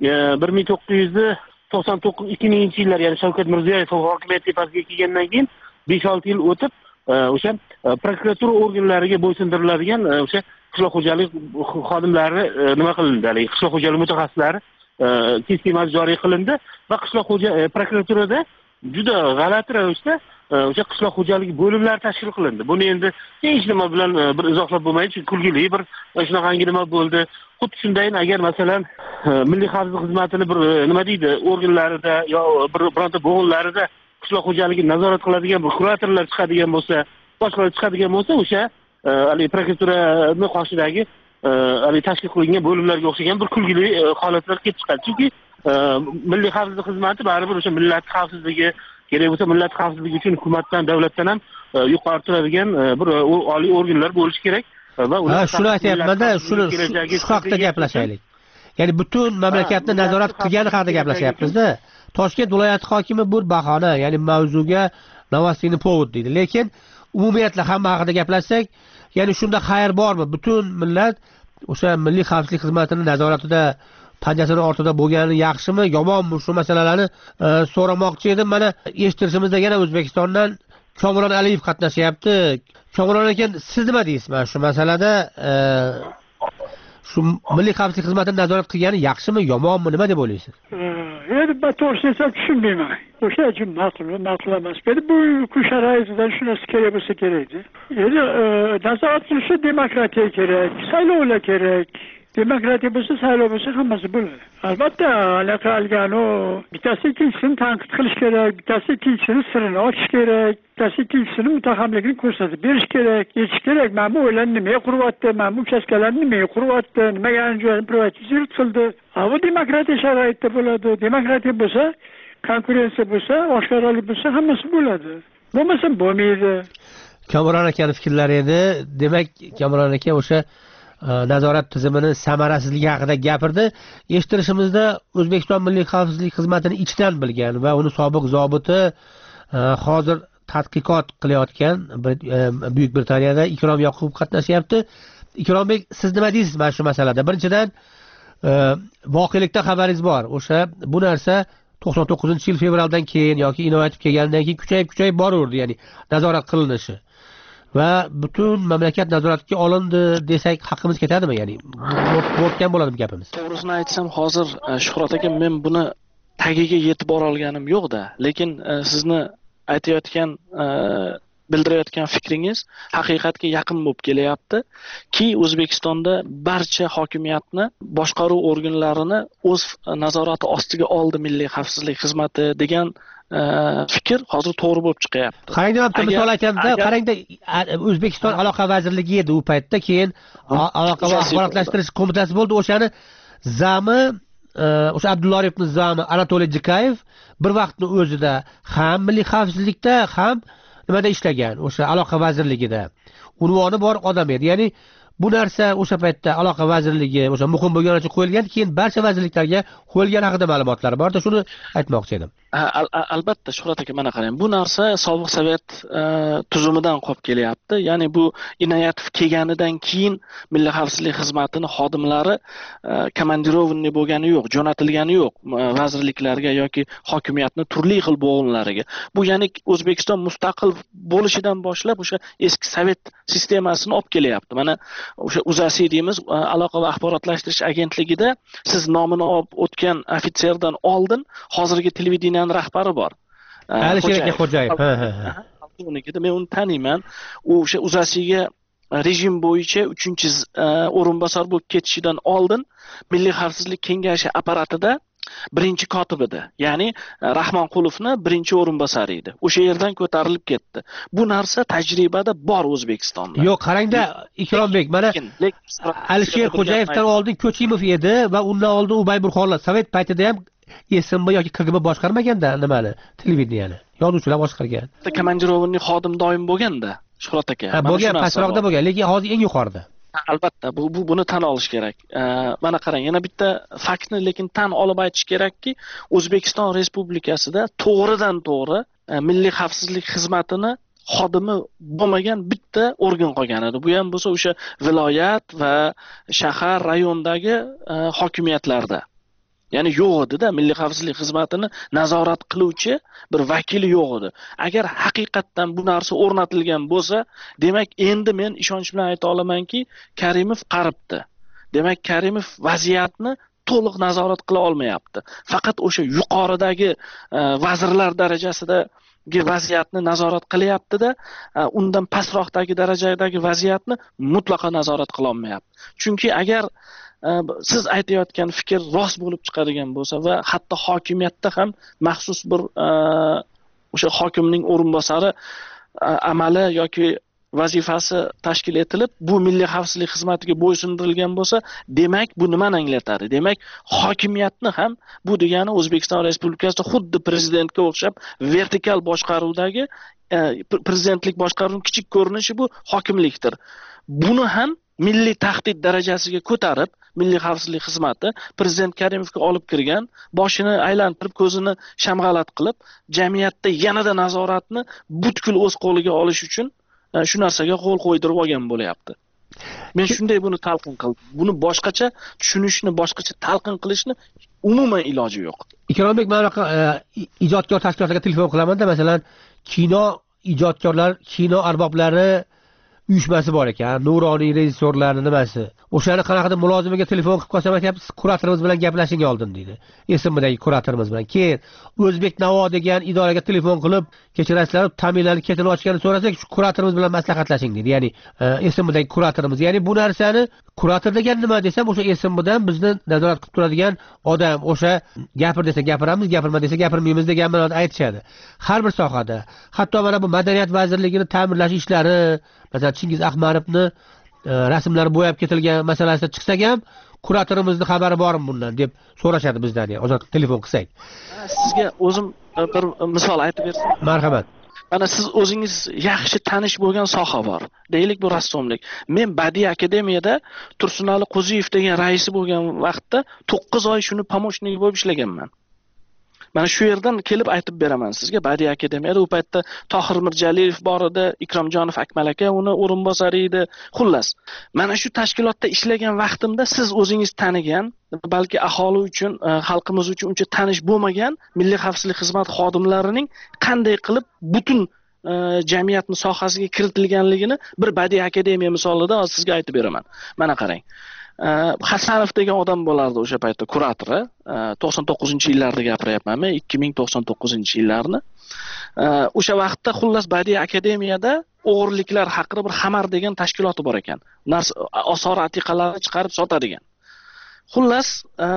1999-2000-yillar, ya'ni Shavkat Mirziyoyev hokimiyat tepasiga kelgandan keyin 5-6 yil o'tib o'sha prokuratura organlariga bo'ysundiriladigan o'sha qishloq xo'jalik xodimlari nima qilindi, hali qishloq xo'jalik mutaxassislari sistemasi joriy qilindi va qishloq prokuraturada juda g'alati ravishda o'sha qishloq xo'jaligi bo'limlari tashkil qilindi. Buni endi hech nima bilan bir izohlab bo'lmaydi, chunki kulgili bir shunaqangi nima bo'ldi. Xuddi shundayin agar masalan Milliy xavfsizlik xizmatini bir nima deydi, organlarida yo bironta bo'g'inlarida qishloq xo'jaligini nazorat qiladigan bir kuratorlar chiqadigan bo'lsa, boshqalar chiqadigan bo'lsa, o'sha hali prokuraturani qoshidagi hali tashkil qilingan bo'limlarga o'xshagan bir kulgili holatlar kelib chiqadi. Chunki Milliy xavfsizlik xizmati baribir o'sha millat xavfsizligi, kerak bo'lsa millat xavfsizligi uchun hukumatdan, davlatdan ham yuqori turadigan bir oliy organlar bo'lishi kerak va ular shuni aytayapman-da, shuni shu haqida gaplashaylik. Ya'ni butun mamlakatni nazorat qilgani haqida gaplashyapmiz-da. Toshkent viloyati hokimi bu bahona, ya'ni mavzuga novostiyni povod deydi. Lekin umumiyatla hamma haqida gaplashsak, ya'ni shunda xayr bormi? Butun millat o'sha Milliy xavfsizlik xizmatini nazoratida panjasini ortida bo'lgani yaxshimi, yomonmi? Shu masalalarni so'ramoqchi edim. Mana eshittirishimizda yana O'zbekistondan Komron Aliyev qatnashyapti. Komron aka, siz nima deysiz mana shu masalada? Shu Milliy xavfsizlik xizmatini nazorat qilgani yaxshimi, yomonmi, nima deb o'ylaysiz? Endi men to'g'risini aytsam tushunmayman. O'sha ma'qul emas. Bu sharoitdan shunisi kerak bo'lsa kerakdi. Endi nazorat qilishi demokratiya kerak, saylovlar kerak. demokratiya bo'lsa, saylov bo'lsa hammasi bo'ladi. Albatta, anaqa algano bittasi ikkinchisini tanqid qilish kerak, bittasi ikkinchisini sirini ochish kerak, bittasi ikkinchisini mutahamlikni ko'rsatib berish kerak, aytish kerak, mana bu o'ylarni nimaga quryapti, mana bu uchastkalarni nimaga quryapti, nimaga joyini privatizatsiya qildi. Bu demokratiya sharoitida bo'ladi. Demokratiya bo'lsa, konkurensiya bo'lsa, oshkoralik bo'lsa, hammasi bo'ladi. Bo'lmasa bo'lmaydi. Kamron akani fikrlari edi. Demak, Kamron aka o'sha nazorat tizimini samarasizligi haqida gapirdi. Eshittirishimizda O'zbekiston Milliy xavfsizlik xizmatini ichdan bilgan va uni sobiq zobiti hozir tadqiqot qilayotgan Buyuk Britaniyada Ikrom Yoqubov qatnashyapti. Ikrombek, siz nima deysiz mana shu masalada? Birinchidan, voqelikdan xabaringiz bor. O'sha bu narsa 99-yil fevraldan keyin yoki inovatib kelgandan keyin kuchayib boraverdi, ya'ni nazorat qilinishi. Va butun mamlakat nazoratga olindi desak haqqimiz ketadimi, ya'ni bo'tgan bo'ladimi gapimiz? To'g'risini aytsam, hozir Shuhrat aka, men buni tagiga yetib bora olganim yo'q-da, lekin sizni aytayotgan bildirayotgan fikringiz haqiqatga yaqin bo'lib kelyapti ki O'zbekistonda barcha hokimiyatni, boshqaruv organlarini o'z nazorati ostiga oldi Milliy xavfsizlik xizmati degan fikr hozir to'g'ri bo'lib chiqyapti. Qarangda, misol aytganda, qarangda, O'zbekiston aloqa vazirligi edi u paytda, keyin aloqa va axborotlashtirish qo'mitasi bo'ldi. O'shani zami, o'sha Abdulla Oripovning zami Anatoliy Jikayev bir vaqtning o'zida ham milliy xavfsizlikda, ham nimada ishlagan, o'sha aloqa vazirligida. Unvoni bor odam edi. Ya'ni bu narsa o'sha paytda aloqa vazirligi o'sha muhim bo'lgani uchun qo'yilgan, keyin barcha vazirliklarga qo'yilgan haqida ma'lumotlar bor-da, shuni aytmoqchi edim. Albatta, Shuhrat aka, mana qarang, bu narsa sobiq sovet tuzumidan qolib kelyapti. Ya'ni bu Inoyatov kelganidan keyin Milliy xavfsizlik xizmatining xodimlari komandirovanniy bo'lgani yo'q, jo'natilgani yo'q vazirliklarga yoki hokimiyatning turli xil bo'g'inlariga. Bu ya'ni O'zbekiston mustaqil bo'lishidan boshlab o'sha eski sovet sistemasini olib kelyapti. Mana o'sha UZASI deymiz, aloqa va axborotlashtirish agentligida siz nomini olib o'tgan ofitserdan oldin hozirgi televideniyaning rahbari bor. Alisher Xo'jayev. Men uni taniyman. U o'sha UZASIga rejim bo'yicha 3-o'rinbosar bo'lib ketishidan oldin Milliy xavfsizlik kengashi apparatida birinchi kotib edi. Ya'ni Rahmonqulovni birinchi o'rinbosari edi. O'sha yerdan ko'tarilib ketdi. Bu narsa tajribada bor O'zbekistonda. Yo'q, qarangda, Ikrombek, mana Alisher Xo'jayevdan oldin Ko'chimov edi va undan oldin Ubay Burxonlar sovet paytida ham SMB yoki KGB boshqarmaganda nimani, televideniyani. Yozuvchilar boshqargan. Komandirovanniy xodim doim bo'lganda, Shuhrat aka. Bo'lgan, pastroqda bo'lgan, lekin hozir eng yuqorida. Albatta, buni tan olish kerak. Mana qarang, yana bitta faktni lekin tan olib aytish kerakki, O'zbekiston Respublikasida to'g'ridan to'g'ri Milliy xavfsizlik xizmatini xodimi bo'lmagan bitta organ qolgan edi. Bu ham bo'lsa o'sha viloyat va shahar, rayondagi hokimiyatlarda. Ya'ni yo'q edi-da, Milliy xavfsizlik xizmatini nazorat qiluvchi bir vakili yo'q edi. Agar haqiqatdan bu narsa o'rnatilgan bo'lsa, demak endi men ishonch bilan ayta olamanki, Karimov qaribdi. Demak, Karimov vaziyatni to'liq nazorat qila olmayapti. Faqat o'sha yuqoridagi vazirlar darajasidagi vaziyatni nazorat qilyapti-da, undan pastroqdagi darajadagi vaziyatni mutlaqo nazorat qila olmayapti. Chunki agar siz aytayotgan fikr rost bo'lib chiqadigan bo'lsa va hatto hokimiyatda ham maxsus bir o'sha hokimning o'rinbosari amali yoki vazifasi tashkil etilib, bu Milliy xavfsizlik xizmatiga bo'ysundirilgan bo'lsa, demak bu nimani anglatadi? Demak, hokimiyatni ham bu degani O'zbekiston Respublikasida xuddi prezidentga o'xshab vertikal boshqaruvdagi prezidentlik boshqaruvining kichik ko'rinishi bu hokimlikdir. Buni ham milliy tahdid darajasiga ko'tarib, Milliy xavfsizlik xizmati prezident Karimovga olib kirgan, boshini aylantirib, ko'zini shamg'alat qilib, jamiyatda yanada nazoratni butkul o'z qo'liga olish uchun shu narsaga qo'l qo'ydirib olgan bo'lyapti. Men shunday buni talqin qildim. Buni boshqacha tushunishni, boshqacha talqin qilishni umuman iloji yo'q. Ikrombek, men ijodkor tashkilotlarga telefon qilaman-da, masalan, kino ijodkorlar, kino arboblari uyushmasi bor ekan, nuroniy rejissyorlarning nimasi. O'shani qanaqadir mulozimiga telefon qilib qolsam aytyapti, kuratorimiz bilan gaplashing oldin deydi. Esimdagi kuratorimiz bilan. Keyin O'zbek Navo degan idoraga telefon qilib, kechirasizlar, ta'minlarni ketini ochganini so'rasak, shu kuratorimiz bilan maslahatlashing deydi. Ya'ni esimdagi kuratorimiz. Ya'ni bu narsani kurator degan nima desam, o'sha esimdan bizni nazorat qilib turadigan odam, o'sha gapir desa gapiramiz, gapirma desa gapirmaymiz degan ma'noda aytishadi. Har bir sohada, hatto mana bu madaniyat vazirligini ta'mirlash ishlari, masalan Chingiz Ahmadovni rasmlari bo'yab ketilgan masalasida chiqsak ham, kuratorimizni xabari bormi bundan deb so'rashadi bizdan, yani ozod telefon qilsak. Sizga o'zim bir misol aytib bersam. Marhamat. Mana siz o'zingiz yaxshi tanish bo'lgan soha bor. Deylik bu rassomlik. Men Badiiy akademiyada Tursunali Qo'ziyev degan raisi bo'lgan vaqtda 9 oy shuni pomoshnik bo'lib ishlaganman. Mana shu yerdan kelib aytib beraman sizga. Badiiy akademiyada u paytda Tohir Mirjaliev bor edi, Ikromjonov Akmal aka uni o'rinbosari edi. Xullas, mana shu tashkilotda ishlagan vaqtimda siz o'zingiz tanigan, balki aholi uchun, xalqimiz uchun uncha tanish bo'lmagan Milliy xavfsizlik xizmati xodimlarining qanday qilib butun jamiyatning sohasiga kiritilganligini bir Badiiy akademiya misolida sizga aytib beraman. Mana qarang. Hasanov degan odam bo'lardi o'sha paytda kuratori. 99-yillarda gapiryapman men, 2099-yillarni. O'sha vaqtda xullas Badiiy akademiyada o'g'irliklar haqida bir Xamar degan tashkiloti bor ekan. Osor atiqalarni chiqarib sotadigan. Xullas,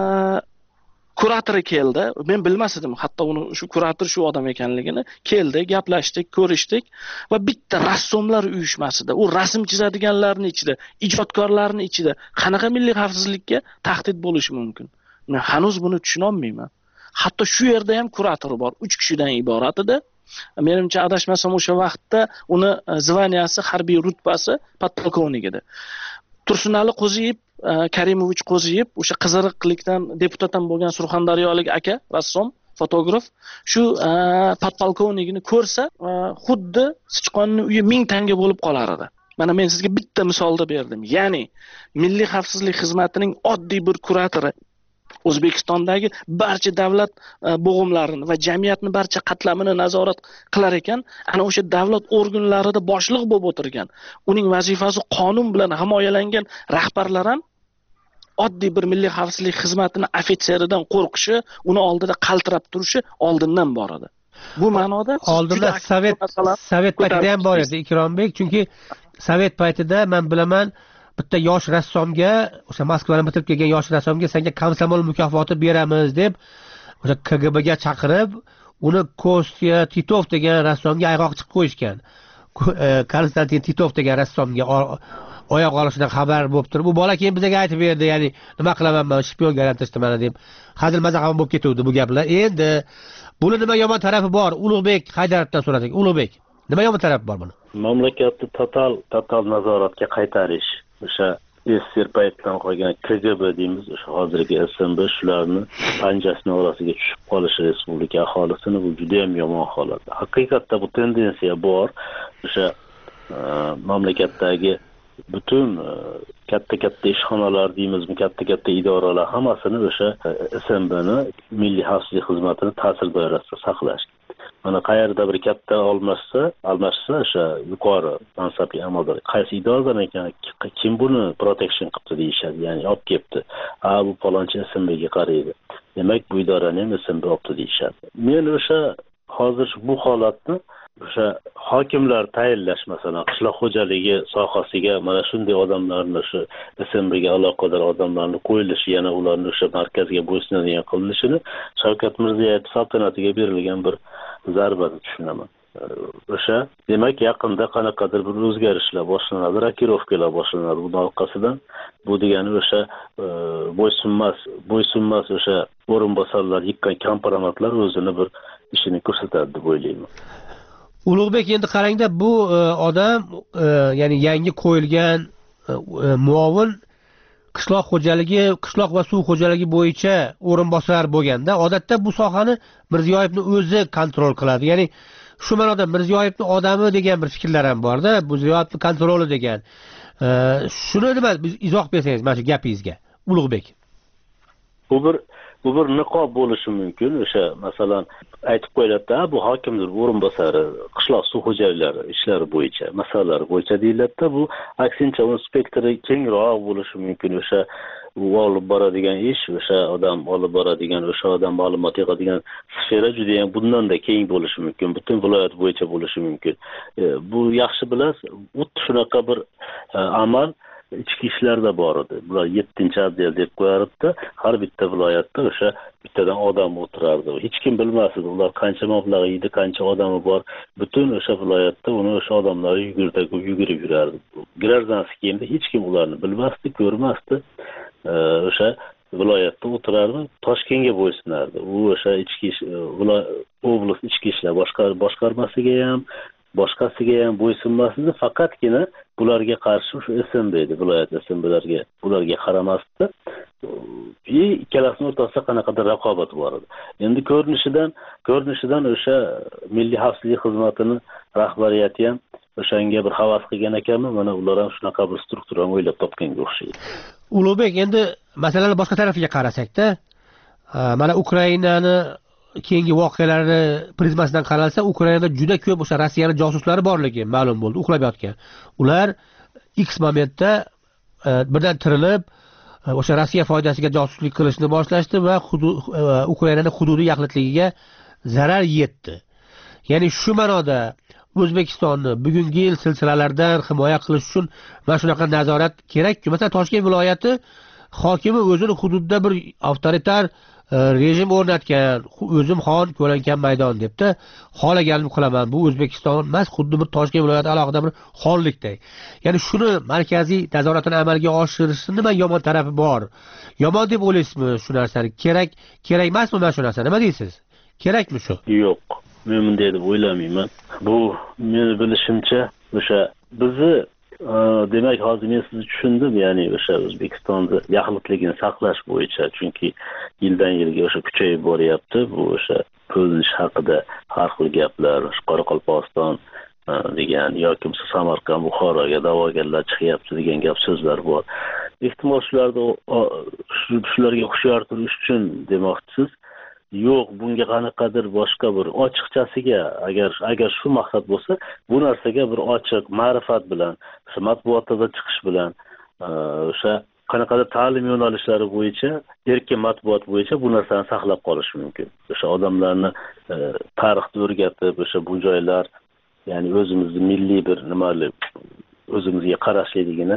kuratori keldi. Men bilmasdim, hatto uni shu kurator shu odam ekanligini. Keldi, gaplashdik, ko'rishdik va bitta rassomlar uyushmasida, u rasm chizadiganlarning ichida, ijodkorlarning ichida qanaqa milliy xavfsizlikka tahdid bo'lishi mumkin? Men hanuz buni tushuna olmayman. Hatto shu yerda ham kurator bor, 3 kishidan iborat edi. Menimcha adashmasam o'sha vaqtda uni zvaniyasi, harbiy rutbasi podpolkovnik edi. Tursunali Qo'ziyev, Karimovich Qo'ziyev, o'sha Qiziriqlikdan deputat ham bo'lgan Surxondaryolik aka, rassom, fotograf, shu podpolkovnikni ko'rsa, xuddi sichqonning uyi 1000 tanga bo'lib qolar edi. Mana men sizga bitta misolda berdim. Ya'ni Milliy xavfsizlik xizmatining oddiy bir kuratori O'zbekistondagi barcha davlat bo'g'imlarini va jamiyatning barcha qatlamini nazorat qilar ekan, ana o'sha davlat organlarida boshliq bo'lib o'tirgan, uning vazifasi qonun bilan himoyalangan rahbarlar ham oddiy bir milliy xavfsizlik xizmatining ofitseridan qo'rqishi, uni oldida qaltirab turishi oldindan bor edi. Bu ma'noda oldinda Sovet paytida ham bor edi Ikrombek, chunki Sovet paytida men bilaman bitta yosh rassomga, o'sha Moskvadan bitirib kelgan yosh rassomga senga komsomol mukofoti beramiz deb o'sha KGBga chaqirib, uni Kostya Titov degan rassomga ayg'oq chiqib qo'yishgan. Konstantin Titov degan rassomga oyoq olishidan xabar bo'lib turib, bu bola keyin bizga aytib berdi, ya'ni nima qilaman men, shpionga aylantirishdi mana deb. Hazil mazax ham bo'lib ketuvdi bu gaplar. Endi buni nima yomon tarafi bor? Ulug'bek Haydarovdan so'radik. Ulug'bek, nima yomon tarafi bor buni? Mamlakatni total nazoratga qaytarish, o'sha SSR paytidan qolgan KGB deymiz, o'sha hozirgi SMB shularni panjasining orasiga tushib qolishi respublika aholisini, bu juda ham yomon holat. Haqiqatda bu tendensiya bor. O'sha mamlakatdagi butun katta ishxonalar deymizmi, katta idoralar hammasini o'sha SMBni Milliy xavfsizlik xizmatini ta'sir doirasida saqlash. Mana qayerda bir katta almashsa o'sha yuqori mansabli amaldor qaysi idoradan ekan, kim buni protection qildi deyishadi, ya'ni olib kelibdi. Bu palonchi SMBga qaraydi. Demak, bu idorani ham SMB olibdi deyishadi. Men o'sha hozir bu holatni o'sha hokimlar tayinlash, masalan, qishloq xo'jaligi sohasiga mana shunday odamlarni, shu SMBga aloqador odamlarni qo'yilishi, yana ularni o'sha markazga bo'ysunadigan qilinishini Shavkat Mirziyoyev saltanatiga berilgan bir zarba deb tushunaman. O'sha demak yaqinda qanaqadir bir o'zgarishlar boshlanadi, rokirovkalar boshlanadi. Buning orqasidan bu degani o'sha bo'ysunmas o'sha o'rinbosarlar yig'gan kompromatlar o'zini bir ishini ko'rsatadi deb o'ylayman. Ulug'bek, endi qarangda, bu odam ya'ni yangi qo'yilgan muovin qishloq va suv xo'jaligi bo'yicha o'rinbosar bo'lganda, odatda bu sohani Mirziyoyevning o'zi kontrol qiladi. Ya'ni shu ma'noda Mirziyoyevning odami degan bir fikrlar ham bor-da, Mirziyoyevning kontroli degan. Shuni nima izoh bersangiz mana shu gapingizga, Ulug'bek? Bu bir bu bir niqob bo'lishi mumkin. O'sha masalan aytib qo'yiladi, bu hokimning o'rinbosari qishloq suv xo'jaliklari ishlari bo'yicha, masalalar bo'yicha deyiladi. Bu aksincha inspektori kengroq bo'lishi mumkin. O'sha u olib boradigan ish, o'sha odam olib boradigan, o'sha odam ma'lumot yig'adigan sfera juda ham bundan da keng bo'lishi mumkin. Butun viloyat bo'yicha bo'lishi mumkin. Bu yaxshi bilasiz, xuddi shunaqa bir amal ichki ishlarda bor edi. Bular 7-otdel deb qo'yardi. Har bitta viloyatda o'sha bittadan odam o'tirardi. Hech kim bilmas edi ular qancha mablag' yeydi, qancha odami bor. Butun o'sha viloyatda uni o'sha odamlar yugurib yurardi. Gражданский kiyimda hech kim ularni bilmasdi, ko'rmasdi. O'sha viloyatda o'tirardi, Toshkentga bo'ysunardi. U o'sha ichki oblast ichki ishlar boshqarmasiga ham, boshqasiga ham bo'ysunmasdi, faqatgina bularga qarshi shu SMB edi, viloyat SMBlarga bularga qaramasdi. Ikkalasini o'rtasida qanaqadir raqobat bor edi. Endi ko'rinishidan o'sha Milliy xavfsizlik xizmatini rahbariyati ham o'shanga bir havas qilgan ekanmi, mana ular ham shunaqa bir strukturani o'ylab topganga o'xshaydi. Ulug'bek, endi masalani boshqa tarafiga qarasak-da, mana Ukrainani keyingi voqealari prizmasidan qaralsa, Ukrainada juda ko'p o'sha Rossiyaning josuslari borligi ma'lum bo'ldi, uxlab yotgan. Ular X momentda birdan tirilib, o'sha Rossiya foydasiga josuslik qilishni boshlashdi va Ukrainaning hududiy yaxlitligiga zarar yetdi. Ya'ni shu ma'noda O'zbekistonni bugungi yil silsilalardan himoya qilish uchun mana shunaqa nazorat kerak-ku. Masalan, Toshkent viloyati hokimi o'zini hududida bir avtoritar rejim o'rnatgan, o'zim xon ko'lankan maydon debdi, xohlaganim qilaman. Bu O'zbekiston emas, xuddi bir Toshkent viloyati alohida bir xonlikday. Ya'ni shuni markaziy nazoratini amalga oshirishning nima yomon tarafi bor? Yomon deb o'ylaysizmi shu narsani? Kerak emasmi mana shu narsa? Nima deysiz? Kerakmi shu? Yo'q, men bunday deb o'ylamayman. Bu meni bilishimcha o'sha bizni demak hozir men sizni tushundim, ya'ni o'sha O'zbekistonda yaxlitligini saqlash bo'yicha, chunki yildan yilga o'sha kuchayib boryapti. Bu o'sha ko'rinish haqida har xil gaplar, Qoraqalpog'iston degan yoki Samarqand, Buxoroga da'vogarlar chiqyapti degan gap so'zlar bor. Ehtimol shularga hushyor turish uchun demoqchisiz. Yo'q, bunga qanaqadir boshqa bir ochiqchasiga agar shu maqsad bo'lsa, bu narsaga bir ochiq ma'rifat bilan, matbuotda chiqish bilan, o'sha qanaqadir ta'lim yo'nalishlari bo'yicha, erkin matbuot bo'yicha bu narsani saqlab qolish mumkin. O'sha odamlarni tarixni o'rgatib, o'sha bu joylar, ya'ni o'zimizni milliy bir nimali, o'zimizga qarashliligini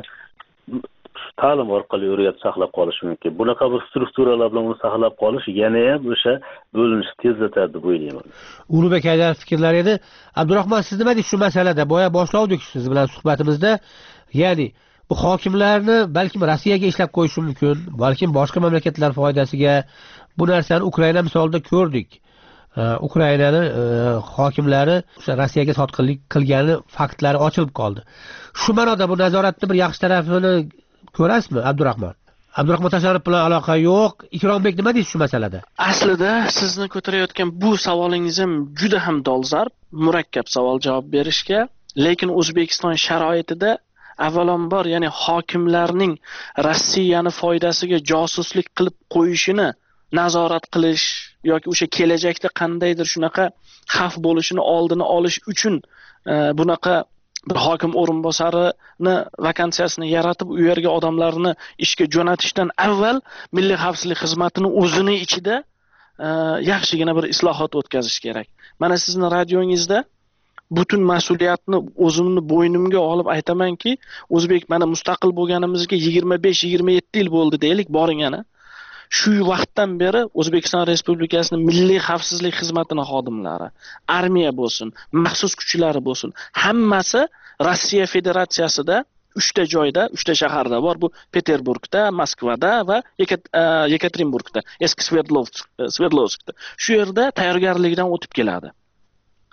ta'lim orqali o'rgatib saqlab qolish mumkin. Bunaqa bir strukturalar bilan uni saqlab qolish yana ham o'sha bo'linishni tezlatadi deb o'ylayman. Ulug'bek Haydar fikrlar edi. Abdurahmon, siz nima deysiz shu masalada? Boya boshlovdik siz bilan suhbatimizda. Ya'ni bu hokimlarni balkim Rossiyaga ishlab qo'yish mumkin, balkim boshqa mamlakatlar foydasiga. Bu narsani Ukraina misolida ko'rdik. Ukrainani hokimlari o'sha Rossiyaga sotqinlik qilgani faktlari ochilib qoldi. Shu ma'noda bu nazoratning bir yaxshi tarafini ko'rasizmi, Abdurahmon? Abdurahmon Tasharruf bilan aloqa yo'q. Ikrombek, nima deysiz shu masalada? Aslida sizni ko'tarayotgan bu savolingiz ham juda ham dolzarb, murakkab savol javob berishga, lekin O'zbekiston sharoitida avvalambor, ya'ni hokimlarning Rossiyani foydasiga josuslik qilib qo'yishini nazorat qilish yoki o'sha kelajakda qandaydir shunaqa xavf bo'lishini oldini olish uchun bunaqa bir hokim o'rinbosarini vakansiyasini yaratib u yerga odamlarni ishga jo'natishdan avval Milliy xavfsizlik xizmatini o'zini ichida yaxshigina bir islohot o'tkazish kerak. Mana sizni radiongizda butun mas'uliyatni o'zimni bo'ynimga olib aytamanki, O'zbek mana mustaqil bo'lganimizga 25-27 yil bo'ldi deylik, boring ana. Shu vaqtdan beri O'zbekiston Respublikasining Milliy xavfsizlik xizmatining xodimlari, armiya bo'lsin, maxsus kuchlari bo'lsin, hammasi Rossiya Federatsiyasida 3 ta joyda, 3 ta shaharda bor. Bu Peterburgda, Moskvada va Yekaterinburgda, eski Sverdlovskda. Shu yerda tayyorgarlikdan o'tib keladi.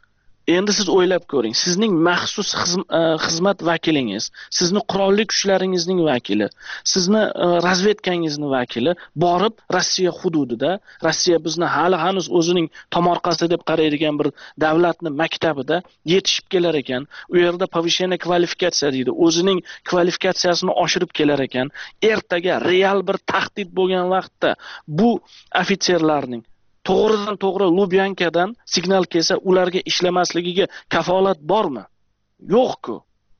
Endi siz o'ylab ko'ring, sizning maxsus xizmat vakilingiz, sizni qurolli kuchlaringizning vakili, sizni razvedkangizni vakili borib Rossiya hududida, Rossiya bizni hali hanuz o'zining tomorqasi deb qaraydigan bir davlatni maktabida yetishib kelar ekan. U yerda повышение kvalifikatsiya deydi. O'zining kvalifikatsiyasini oshirib kelar ekan. Ertaga real bir tahdid bo'lgan vaqtda bu ofitserlarning to'g'ridan to'g'ri Lubyankadan signal kelsa, ularga ishlamasligiga kafolat bormi? Yo'q-ku.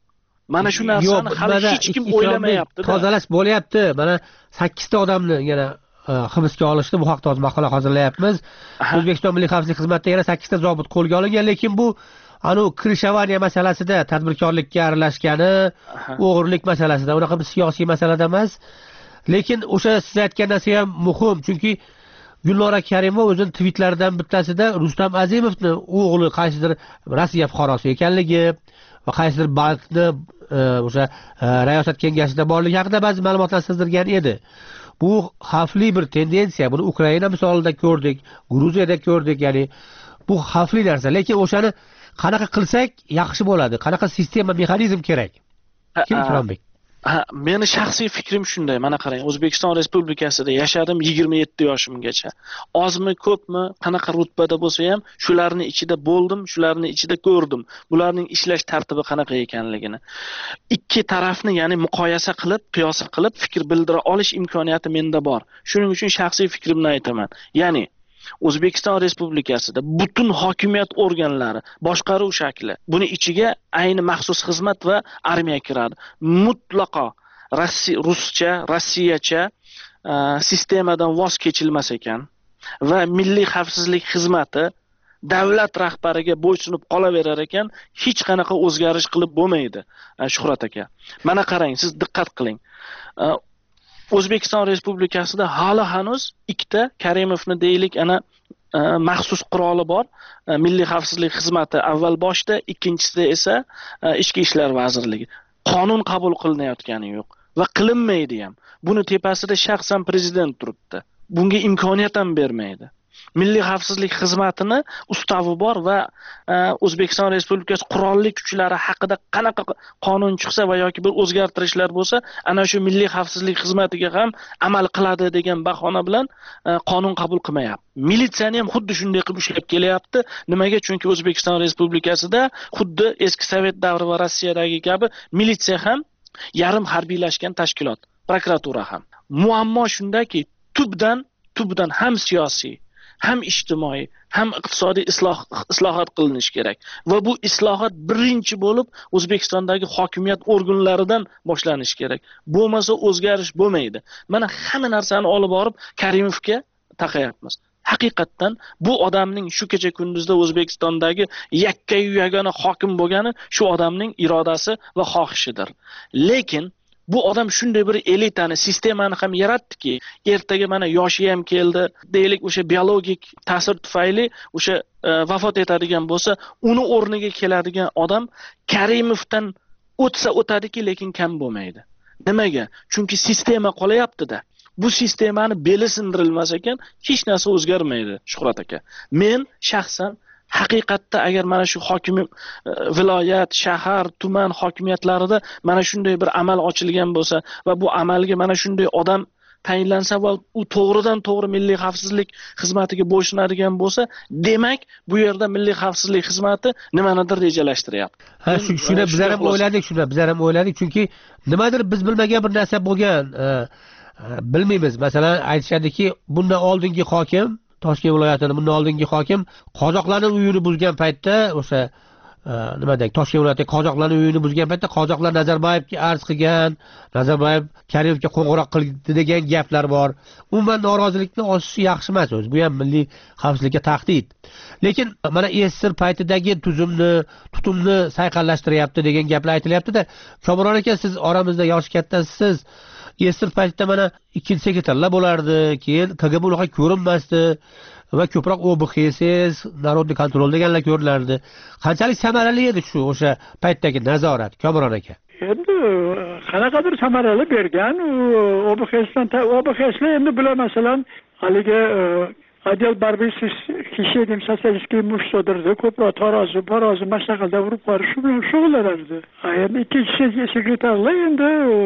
Mana shu narsani hali hech kim o'ylamayapti. Tozalash bo'lyapti. Mana 8 ta odamni yana hibsga olishdi. Bu haqda hozir maqola hozirlayapmiz. O'zbekiston Milliy xavfsizlik xizmatida yana 8 ta zobit qo'lga olingan, lekin bu Krishavaniya masalasida tadbirkorlikka aralashgani, o'g'irlik masalasida, unaqa bir siyosiy masalada emas. Lekin o'sha siz aytgan narsa ham muhim, chunki Gulnora Karimova o'zining tweetlaridan bittasida Rustam Azimovning o'g'li qaysidir Rossiya fuqarosi ekanligi va qaysidir bankni o'sha rayosat kengashida borligi haqida ba'zi ma'lumotlar sizdirgan edi. Bu xavfli bir tendensiya. Buni Ukraina misolida ko'rdik, Gruziyada ko'rdik, ya'ni bu xavfli narsa. Lekin o'shani qanaqa qilsak yaxshi bo'ladi? Qanaqa sistema, mexanizm kerak? Kim Ikromбек? Meni shaxsiy fikrim shunday. Mana qarang, O'zbekiston Respublikasida yashadim 27 yoshimgacha. Ozmi, ko'pmi, qanaqa rutbada bo'lsa ham, shularning ichida bo'ldim, shularning ichida ko'rdim. Bularning ishlash tartibi qanaqa ekanligini. Ikki tarafni, ya'ni muqoyasa qilib, qiyosa qilib fikr bildira olish imkoniyati menda bor. Shuning uchun shaxsiy fikrimni aytaman. Ya'ni O'zbekiston Respublikasida butun hokimiyat organlari, boshqaruv shakli, buni ichiga ayni maxsus xizmat va armiya kiradi. Mutlaqo ruscha, rossiyacha sistemadan voz kechilmas ekan va milliy xavfsizlik xizmati davlat rahbariga bo'ysunib qolaverar ekan, hech qanaqa o'zgarish qilib bo'lmaydi. Shuhrat aka, mana qarang, siz diqqat qiling. O'zbekiston Respublikasida hali hanuz ikkita Karimovni deylik ana maxsus quroli bor. Milliy xavfsizlik xizmati avval boshda, ikkinchisida esa Ichki ishlar vazirligi. Qonun qabul qilinayotgani yo'q va qilinmaydi ham. Buni tepasida shaxsan prezident turibdi. Bunga imkoniyat ham bermaydi. Milliy xavfsizlik xizmatini ustavi bor va O'zbekiston Respublikasi qurolli kuchlari haqida qanaqa qonun chiqsa va yoki bir o'zgartirishlar bo'lsa, ana shu milliy xavfsizlik xizmatiga ham amal qiladi degan bahona bilan qonun qabul qilmayapti. Militsiyani ham xuddi shunday qilib ushlab kelyapti. Nimaga? Chunki O'zbekiston Respublikasida xuddi eski Sovet davri va Rossiyadagi kabi militsiya ham yarim harbiylashgan tashkilot, prokuratura ham. Muammo shundaki, tubdan ham siyosiy, ham ijtimoiy, ham iqtisodiy islohot qilinishi kerak. Va bu islohot birinchi bo'lib O'zbekistondagi hokimiyat organlaridan boshlanishi kerak. Bo'lmasa o'zgarish bo'lmaydi. Mana hamma narsani olib borib Karimovga taqayapmiz. Haqiqatdan bu odamning shu kecha kunduzda O'zbekistondagi yakka-yu yagona hokim bo'lgani shu odamning irodasi va xohishidir. Lekin bu odam shunday bir elitani, sistemani ham yaratdiki, ertaga mana yoshi ham keldi, deylik o'sha biologik ta'sir tufayli o'sha vafot etadigan bo'lsa, uni o'rniga keladigan odam Karimovdan o'tadiki, lekin kam bo'lmaydi. Nimaga? Chunki sistema qolayapti-da. Bu sistemani beli sindirilmas ekan, hech narsa o'zgarmaydi, Shuhrat aka. Men shaxsan haqiqatda agar mana shu viloyat, shahar, tuman hokimiyatlarida mana shunday bir amal ochilgan bo'lsa va bu amalga mana shunday odam tayinlansa va u to'g'ridan to'g'ri milliy xavfsizlik xizmatiga bo'ysunadigan bo'lsa, demak bu yerda milliy xavfsizlik xizmati nimanidir rejalashtiryapti. Shuni bizlar ham o'yladik, chunki nimadir biz bilmagan bir narsa bo'lgan, bilmaymiz. Masalan, aytishadiki, bundan oldingi hokim, Toshkent viloyatining bundan oldingi hokim qozoqlarning uyini buzgan paytda, o'sha Toshkent viloyatidagi qozoqlarning uyini buzgan paytda qozoqlar Nazarboyevga arz qilgan, Nazarboyev Karimovga qo'ng'iroq qildi degan gaplar bor. Umuman norozilikni oshishi yaxshi emas o'zi. Bu ham milliy xavfsizlikka tahdid. Lekin mana SSR paytidagi tutumni sayqallashtiryapti degan gaplar aytilyapti-da. Komron aka, siz oramizda yoshi kattasiz. SSR paytida mana ikkinchi sekretarlar bo'lardi, keyin KGB unaqa ko'rinmasdi va ko'proq OBXS, Народный kontrol deganlar ko'rilardi. Qanchalik samarali edi shu o'sha paytdagi nazorat, Komron aka? Endi qanaqadir samarali bergan, OBXSdan OBXSlar endi bular masalan haligi Adel Barbisiz kişi edim sosyalistliği muştodurdu. Ko'proq tarozi mashaqalda urib qorish bilan shug'ullanardi. Endi ikkinchi sekretarlar endi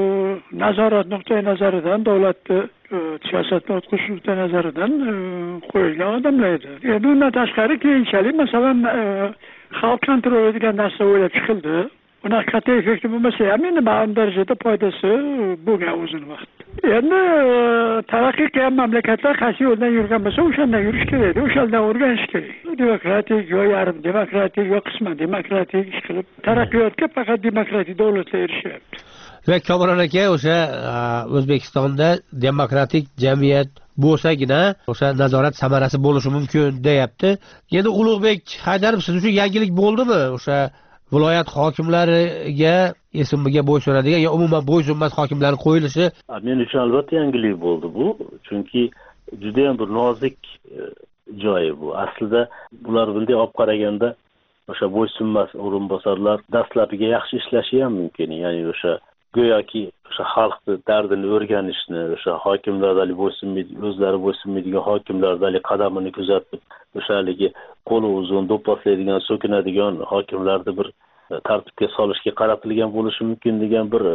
nazorat nuqtai nazaridan davlatni siyosatni o'tkazish nuqtai nazaridan qo'yilgan odamlar edi. Endi undan tashqari keyinchalik masalan xalq kontroli degan narsa o'ylab chiqildi. Unaqa katta effekti bo'lmasa ham endi ma'lum darajada foydasi bo'lgan o'zini vaqtida. Endi taraqqiy qilgan mamlakatlar qaysi yo'ldan yurgan bo'lsa o'shandan yurish kerak, o'shandan o'rganish kerak. Demokratik yo yarim demokratik yo qisman demokratik ish qilib taraqqiyotga faqat demokratik davlatlar erishyapti. Va Kamron aka o'sha O'zbekistonda demokratik jamiyat bo'lsagina o'sha nazorat samarasi bo'lishi mumkin deyapti. Endi Ulug'bek Haydarov siz uchun yangilik bo'ldimi o'sha viloyat hokimlariga ismiga bo'ysunadigan yo umuman bo'ysunmas hokimlar qo'yilishi? Men uchun albatta yangilik bo'ldi bu, chunki juda ham bir nozik joyi bu. Aslida bular bunday olib qaraganda o'sha bo'ysunmas o'rinbosarlar dastlabkiga yaxshi ishlashi ham mumkin. Ya'ni o'sha go'yoki o'sha xalqni dardini o'rganishni, o'sha hokimlardagi o'zlari bo'ysunmaydigan hokimlardagi qadamini kuzatib, o'shaligi qo'li uzun, do'pposlaydigan, so'kinadigan hokimlarni bir tartibga solishga qaratilgan bo'lishi mumkin degan bir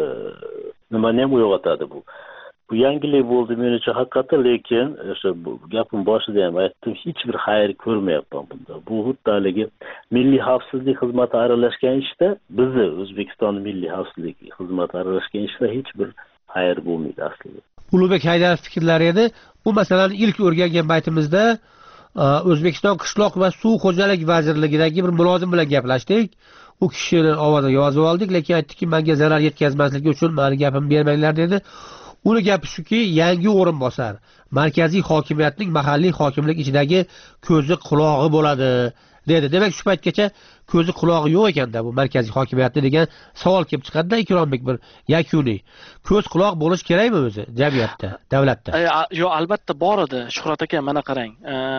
nimani ham uyg'otadi bu. Bu yangilik bo'ldi men uchun haqiqatan, lekin o'sha gapim boshida ham aytdim, hech bir xayr ko'rmayapman bunda. Bu xuddi milliy xavfsizlik xizmati aralashgan ishda, bizni O'zbekiston milliy xavfsizlik xizmati aralashgan ishda hech bir xayr bo'lmaydi aslida. Ulug'bek Haydarov fikrlari edi. Bu masalani ilk o'rgangan paytimizda O'zbekiston qishloq va suv xo'jalik vazirligidagi bir mulozim bilan gaplashdik. U kishini ovoziga yozib oldik, lekin aytdiki, menga zarar yetkazmaslik uchun meni gapimni bermanglar dedi. Uni gapi shuki, yangi o'rinbosar markaziy hokimiyatning mahalliy hokimlik ichidagi ko'zi qulog'i bo'ladi dedi. Demak, shu paytgacha ko'zi qulog'i yo'q ekanda bu markaziy hokimiyatni degan savol kelib chiqadi-da, Ikrombek, bir yakuniy. Ko'z quloq bo'lish kerakmi o'zi jamiyatda, davlatda? Yo'q, albatta bor edi. Shuhrat aka, mana qarang.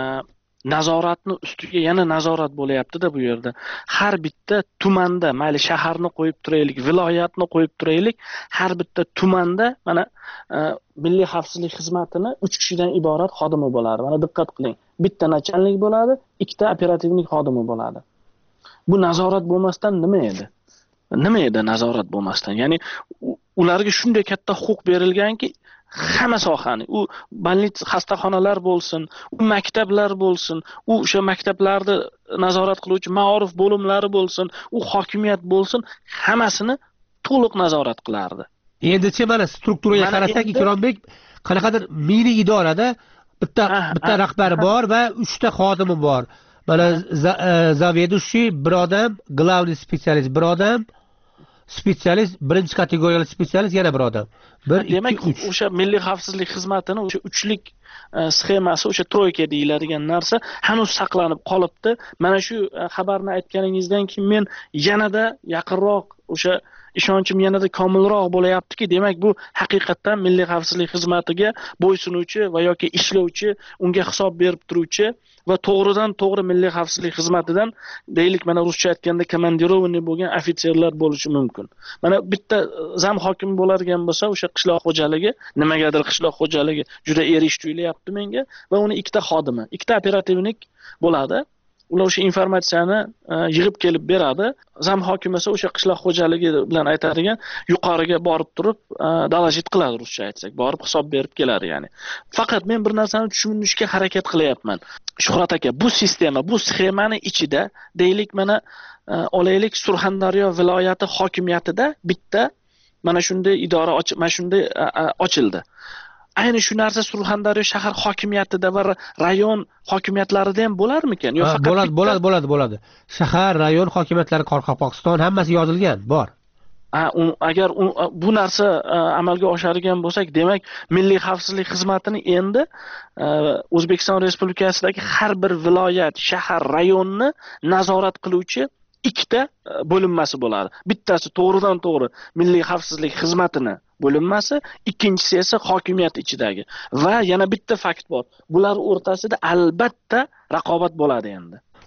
Nazoratni ustiga yana nazorat bo'layapti-da bu yerda. Har bitta tumanda, mayli shaharni qo'yib turaylik, viloyatni qo'yib turaylik, har bitta tumanda mana milliy xavfsizlik xizmatini 3 kishidan iborat xodimi bo'ladi. Mana diqqat qiling. Bitta nachalnik bo'ladi, ikkita operativnik xodimi bo'ladi. Bu nazorat bo'lmasdan nima edi? Nima edi nazorat bo'lmasdan? Ya'ni ularga shunday katta huquq berilganki, hamma sohani, u больница, xastaxonalar bo'lsin, u maktablar bo'lsin, u o'sha maktablarni nazorat qiluvchi ma'rif bo'limlari bo'lsin, u hokimiyat bo'lsin, hammasini to'liq nazorat qilardi. Endi-chi mana strukturaga qarasak, Ikrombek, qanaqadir mini idorada bitta rahbari bor va 3 ta xodimi bor. Mana заведующий bir odam, главный специалист bir odam, spetsialist, birinchi kategoriyali spetsialist yana bir odam. Demak, o'sha milliy xavfsizlik xizmatini o'sha uchlik sxemasi, o'sha troyka deyiladigan narsa hanuz saqlanib qolibdi. Mana shu xabarni aytganingizdan keyin men yanada yaqinroq o'sha ishonchim yanada komilroq bo'layaptiki, demak bu haqiqatdan milliy xavfsizlik xizmatiga bo'ysunuvchi va yoki ishlovchi, unga hisob berib turuvchi va to'g'ridan to'g'ri milliy xavfsizlik xizmatidan deylik, mana ruscha aytganda komandirovanniy bo'lgan ofitserlar bo'lishi mumkin. Mana bitta zam hokim bo'ladigan bo'lsa, o'sha qishloq xo'jaligi, nimagadir qishloq xo'jaligi juda erish tuyulyapti menga va uni ikkita xodimi, ikkita operativnik bo'ladi. Ular o'sha informatsiyani yig'ib kelib beradi. Zam hokim esa o'sha qishloq xo'jaligi bilan aytadigan yuqoriga borib turib dalajit qiladi, ruscha aytsak, borib hisob berib keladi ya'ni. Faqat men bir narsani tushunishga harakat qilyapman. Shuhrat aka, bu sistema, bu sxemani ichida deylik, mana olaylik, Surxondaryo viloyati hokimiyatida bitta mana shunday idora mana shunday ochildi. Ayni shu narsa Surxondaryo shahar hokimiyatida va rayon hokimiyatlarida ham bo'larmikan? Yo, faqat bo'ladi. Shahar, rayon hokimiyatlari, Qoraqalpog'iston hammasi yozilgan, bor. Agar bu narsa amalga oshadigan bo'lsak, demak, milliy xavfsizlik xizmatini endi O'zbekiston Respublikasidagi har bir viloyat, shahar, rayonni nazorat qiluvchi ikkita bo'linmasi bo'ladi. Bittasi to'g'ridan to'g'ri milliy xavfsizlik xizmatini bo'linmasi, ikkinchisi esa hokimiyat ichidagi. Va yana bitta fakt bor. Bular o'rtasida albatta raqobat bo'ladi endi.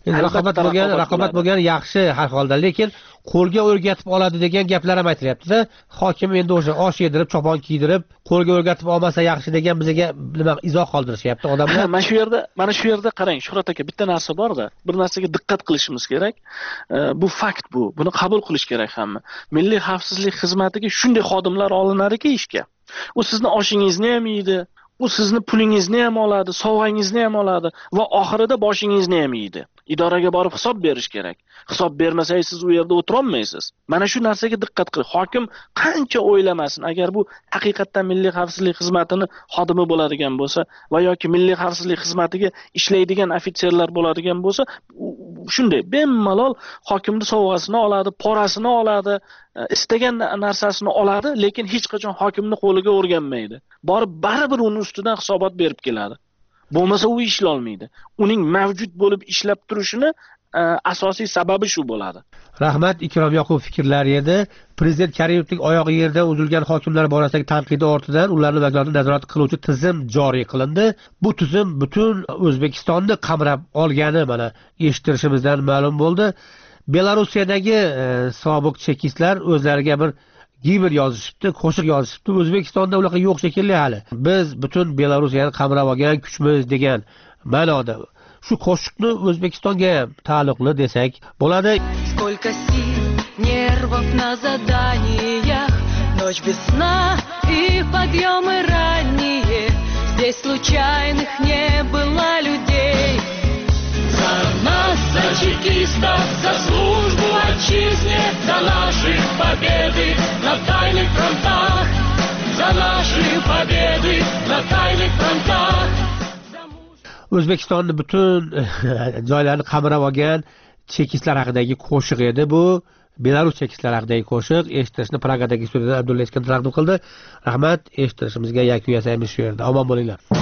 raqobat bo'lgan yaxshi har holda, lekin qo'lga o'rgatib oladi degan gaplar ham aytilyapti-da. Hokim endi o'sha osh yedirib, chopon kiydirib, qo'lga o'rgatib olmasa yaxshi degan bizga nima izoh qoldirishyapti odamlar. Mana shu yerda qarang, Shuhrat aka, bitta narsa bor-da. Bir narsaga diqqat qilishimiz kerak. Bu fakt bu. Buni qabul qilish kerak hamma. Milliy xavfsizlik xizmatiga shunday xodimlar olinarki ishga. U sizni oshingizni ham yeydi, u sizni pulingizni ham oladi, sovg'angizni ham oladi va oxirida boshingizni ham yeydi. Idoraga borib hisob berish kerak. Hisob bermasangiz siz u yerda o'tira olmaysiz. Mana shu narsaga diqqat qiling. Hokim qancha o'ylamasin, agar bu haqiqatdan milliy xavfsizlik xizmatining xodimi bo'ladigan bo'lsa va yoki milliy xavfsizlik xizmatiga ishlaydigan ofitserlar bo'ladigan bo'lsa, shunday bemalol hokimning sovg'asini oladi, porasini oladi, istagan narsasini oladi, lekin hech qachon hokimning qo'liga o'rganmaydi. Borib baribir uni ustidan hisobot berib keladi. Bo'lmasa u ishlay olmaydi. Uning mavjud bo'lib ishlab turishini asosiy sababi shu bo'ladi. Rahmat Ikrom Yoqub fikrlari edi. Prezident Karimovning oyog'i yerdan uzilgan hokimlar borasidagi tanqidi ortidan ularni vakolatini nazorat qiluvchi tizim joriy qilindi. Bu tizim butun O'zbekistonni qamrab olgani mana eshittirishimizdan ma'lum bo'ldi. Belarusiyadagi sobiq chekistlar o'zlariga bir gimn yozishibdi, qo'shiq yozishibdi. O'zbekistonda unaqa yo'q shekilli hali. Biz butun Belarusiyani qamrab olgan kuchmiz degan ma'noda. Shu qo'shiqni O'zbekistonga ham taalluqli desak bo'ladi. Сколько сил, нервов на заданиях, ночь без сна и подъемы ранние. Здесь случайных не было людей. За нас, за чекистов, за службу отчизне, за наши победы на тайных фронтах, за наши победы на тайных фронтах. O'zbekistonning butun joylarini qamrab olgan chekistlar haqidagi qo'shiq edi bu. Belarus chekistlari haqidagi qo'shiq eshittirishni Pragadagi studiyada Abdulla Iskandar taqdim qildi. Rahmat, eshittirishimizga yakun yasaymiz shu yerda. Omon bo'linglar.